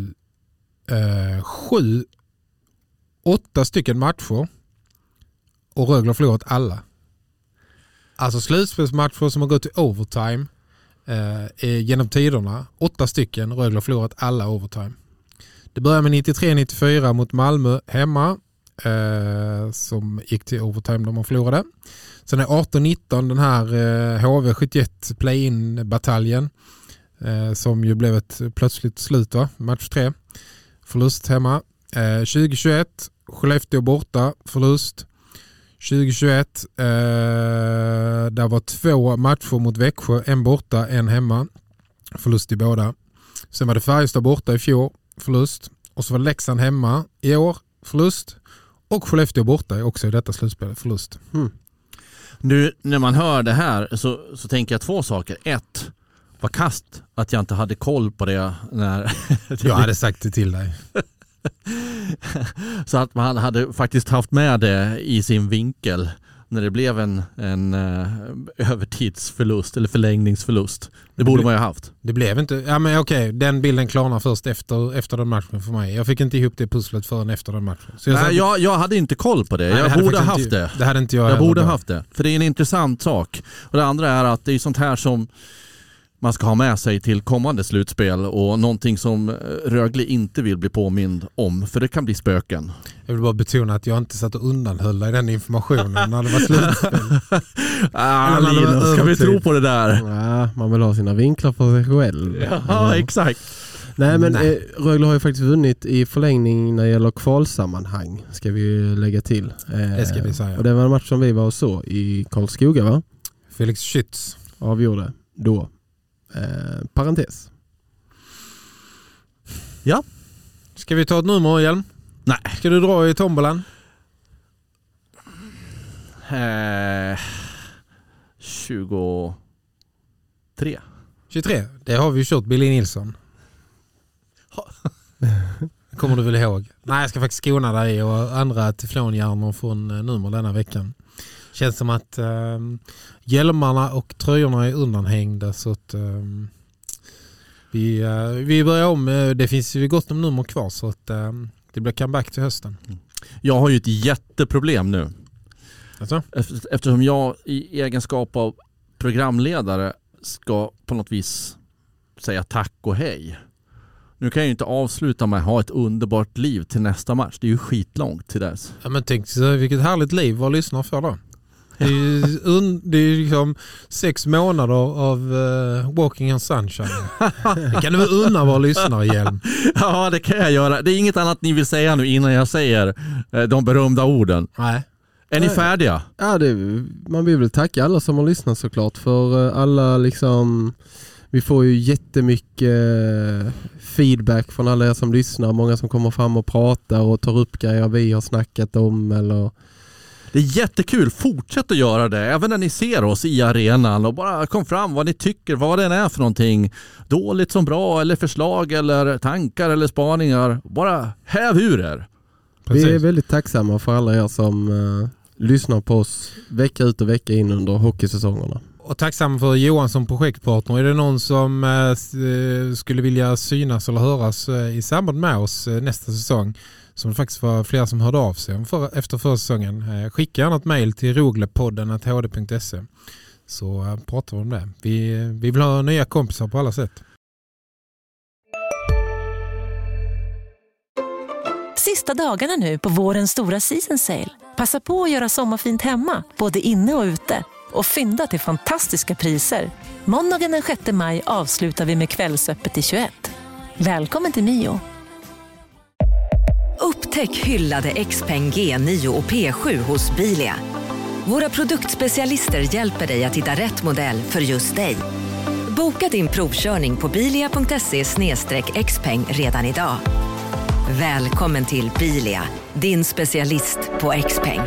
8 stycken matcher och Rögle har förlorat alla. Alltså slutspelsmatcher som har gått till overtime genom tiderna, 8 stycken, Rögle har förlorat alla overtime. Det börjar med 93-94 mot Malmö hemma som gick till overtime där man förlorade. Sen är 18-19 den här HV71 play-in-bataljen som ju blev ett plötsligt slut, va? Match 3. Förlust hemma. 2021 Skellefteå borta, förlust. 2021 där var 2 matcher mot Växjö, en borta, en hemma. Förlust i båda. Sen var det Färjestad borta i fjol, förlust. Och så var Leksand hemma i år, förlust. Och Skellefteå borta är också i detta slutspel, förlust. Nu när man hör det här så tänker jag 2 saker. 1, vad kast att jag inte hade koll på det när jag hade sagt det till dig. Så att man hade faktiskt haft med det i sin vinkel när det blev en övertidsförlust eller förlängningsförlust. Det borde man ju ha haft. Det blev inte. Ja, men okej, den bilden klarnar först efter den matchen för mig. Jag fick inte ihop det pusslet förrän efter den matchen. Så jag hade inte koll på det. Nej, jag borde ha haft det. Det hade inte jag. Jag borde ha haft det. För det är en intressant sak. Och det andra är att det är sånt här som man ska ha med sig till kommande slutspel och någonting som Rögle inte vill bli påmind om, för det kan bli spöken. Jag vill bara betona att jag inte satt och undanhöll i den informationen när det var slutspel. Linus, ska vi tro på det där? Ja, man vill ha sina vinklar för sig själv. Ja, exakt. Nej, men Rögle har ju faktiskt vunnit i förlängning när det gäller kvalsammanhang, ska vi lägga till. Det ska vi säga. Och det var en match som vi var och så i Karlskoga, va? Felix Schütz avgjorde då. Parentes. Ja. Ska vi ta ett nummer igen? Nej. Ska du dra i tombolan? 23. 23? Det har vi ju kört Billy Nilsson. Kommer du väl ihåg? Nej, jag ska faktiskt skona dig och andra teflonhjärnor från nummer denna veckan. Känns som att hjälmarna och tröjorna är undanhängda, så att vi börjar om. Det finns ju gott om nummer kvar, så att det blir comeback till hösten. Jag har ju ett jätteproblem nu. Alltså? Eftersom jag i egenskap av programledare ska på något vis säga tack och hej. Nu kan jag ju inte avsluta med att ha ett underbart liv till nästa match. Det är ju skitlångt till dess. Ja, men tänk så vilket härligt liv vad lyssnar för då. Det är liksom 6 månader av walking on sunshine. Det kan du väl unna vara lyssnare igen? Ja, det kan jag göra. Det är inget annat ni vill säga nu innan jag säger de berömda orden. Nej. Är ni färdiga? Ja, man vill väl tacka alla som har lyssnat såklart, för alla liksom... Vi får ju jättemycket feedback från alla er som lyssnar. Många som kommer fram och pratar och tar upp grejer vi har snackat om. Eller... Det är jättekul. Fortsätt att göra det. Även när ni ser oss i arenan. Och bara kom fram vad ni tycker. Vad det än är för någonting. Dåligt som bra. Eller förslag. Eller tankar. Eller spaningar. Bara häv ur er. Precis. Vi är väldigt tacksamma för alla er som lyssnar på oss vecka ut och vecka in under hockeysäsongerna. Och tacksam för Johan som projektpartner. Är det någon som skulle vilja synas eller höras i samband med oss nästa säsong, som det faktiskt var flera som hörde av sig efter förra säsongen, skicka gärna ett mejl till roglepodden@hd.se, så pratar vi om det. Vi vill ha nya kompisar på alla sätt. Sista dagarna nu på vårens stora season sale. Passa på att göra sommarfint hemma, både inne och ute. Och fynda till fantastiska priser. Måndagen den 6 maj avslutar vi med Kvällsöppet i 21. Välkommen till Mio. Upptäck hyllade XPeng G9 och P7 hos Bilia. Våra produktspecialister hjälper dig att hitta rätt modell för just dig. Boka din provkörning på bilia.se/xpeng redan idag. Välkommen till Bilia, din specialist på Xpeng.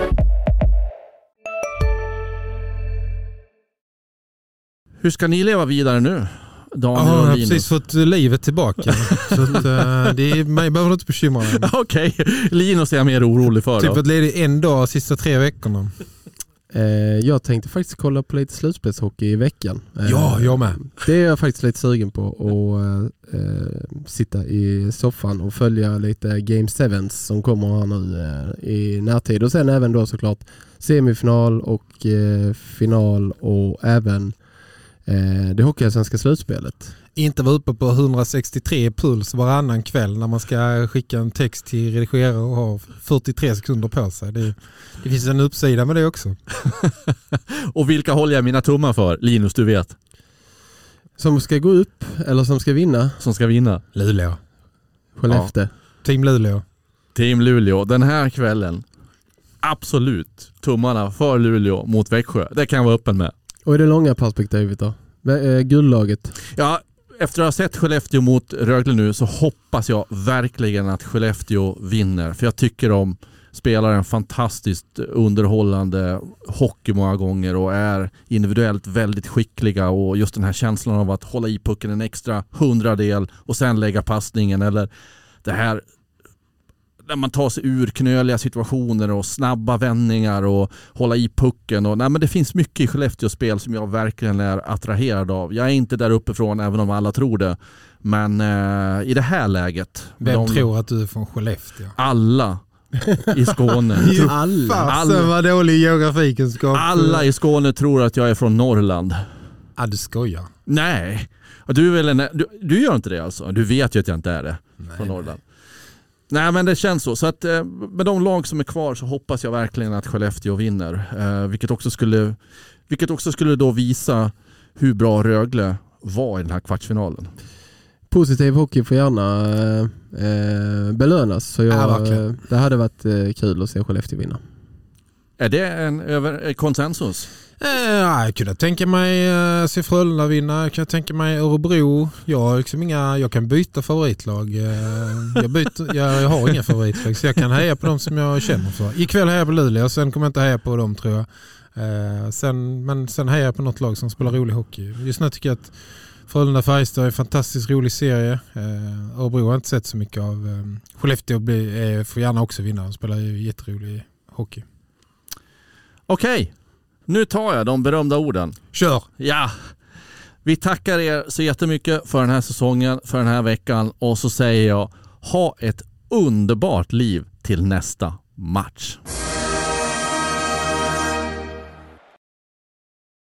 Hur ska ni leva vidare nu? Daniel jag och har Linus. precis fått livet tillbaka. Så att, mig behöver du inte bekymra dig. Okej, Linus är jag mer orolig för. Typ att ledig en dag sista 3 veckorna. Jag tänkte faktiskt kolla på lite slutspelshockey i veckan. Ja, jag med. Det är jag faktiskt lite sugen på att sitta i soffan och följa lite Game 7 som kommer här nu i närtid. Och sen även då såklart semifinal och final och även det hockeyallsvenska slutspelet. Inte vara uppe på 163 puls varannan kväll när man ska skicka en text till redigerare och ha 43 sekunder på sig. Det finns en uppsida med det också. Och vilka håller jag mina tummar för? Linus, du vet. Som ska gå upp eller som ska vinna? Som ska vinna. Luleå. Skellefteå. Ja. Team Luleå. Team Luleå. Den här kvällen. Absolut. Tummarna för Luleå mot Växjö. Det kan jag vara öppen med. Och i det långa perspektivet då? Guldlaget? Ja, efter att ha sett Skellefteå mot Rögle nu så hoppas jag verkligen att Skellefteå vinner. För jag tycker de spelar en fantastiskt underhållande hockey många gånger och är individuellt väldigt skickliga. Och just den här känslan av att hålla i pucken en extra 100-del och sen lägga passningen. Eller det här när man tar sig ur knöliga situationer och snabba vändningar och hålla i pucken. Och, men det finns mycket i Skellefteås spel som jag verkligen är attraherad av. Jag är inte där uppifrån även om alla tror det. Men i det här läget... Vem tror att du är från Skellefteå? Alla i Skåne. Alla vad dålig geografikunskap. Alla i Skåne tror att jag är från Norrland. Ja, du skojar. Nej. Du gör inte det alltså. Du vet ju att jag inte är det från Norrland. Nej, men det känns så. Så att med de lag som är kvar så hoppas jag verkligen att Skellefteå vinner. Vilket också skulle då visa hur bra Rögle var i den här kvartsfinalen. Positiv hockey får gärna belönas. Så det hade varit kul att se Skellefteå vinna. Är det en konsensus? Jag kunde tänka mig se Frölunda vinna. Jag kan tänka mig Örebro. Jag kan byta favoritlag. Jag har inga favoritlag så jag kan heja på dem som jag känner för. Ikväll hejar jag på Luleå, sen kommer jag inte heja på dem tror jag. Sen hejar jag på något lag som spelar rolig hockey. Just nu tycker jag att Frölunda-Färjestad är en fantastiskt rolig serie. Örebro har inte sett så mycket av. Skellefteå får gärna också vinna. De spelar ju jätterolig hockey. Okej. Nu tar jag de berömda orden. Kör! Ja, vi tackar er så jättemycket för den här säsongen, för den här veckan. Och så säger jag, ha ett underbart liv till nästa match.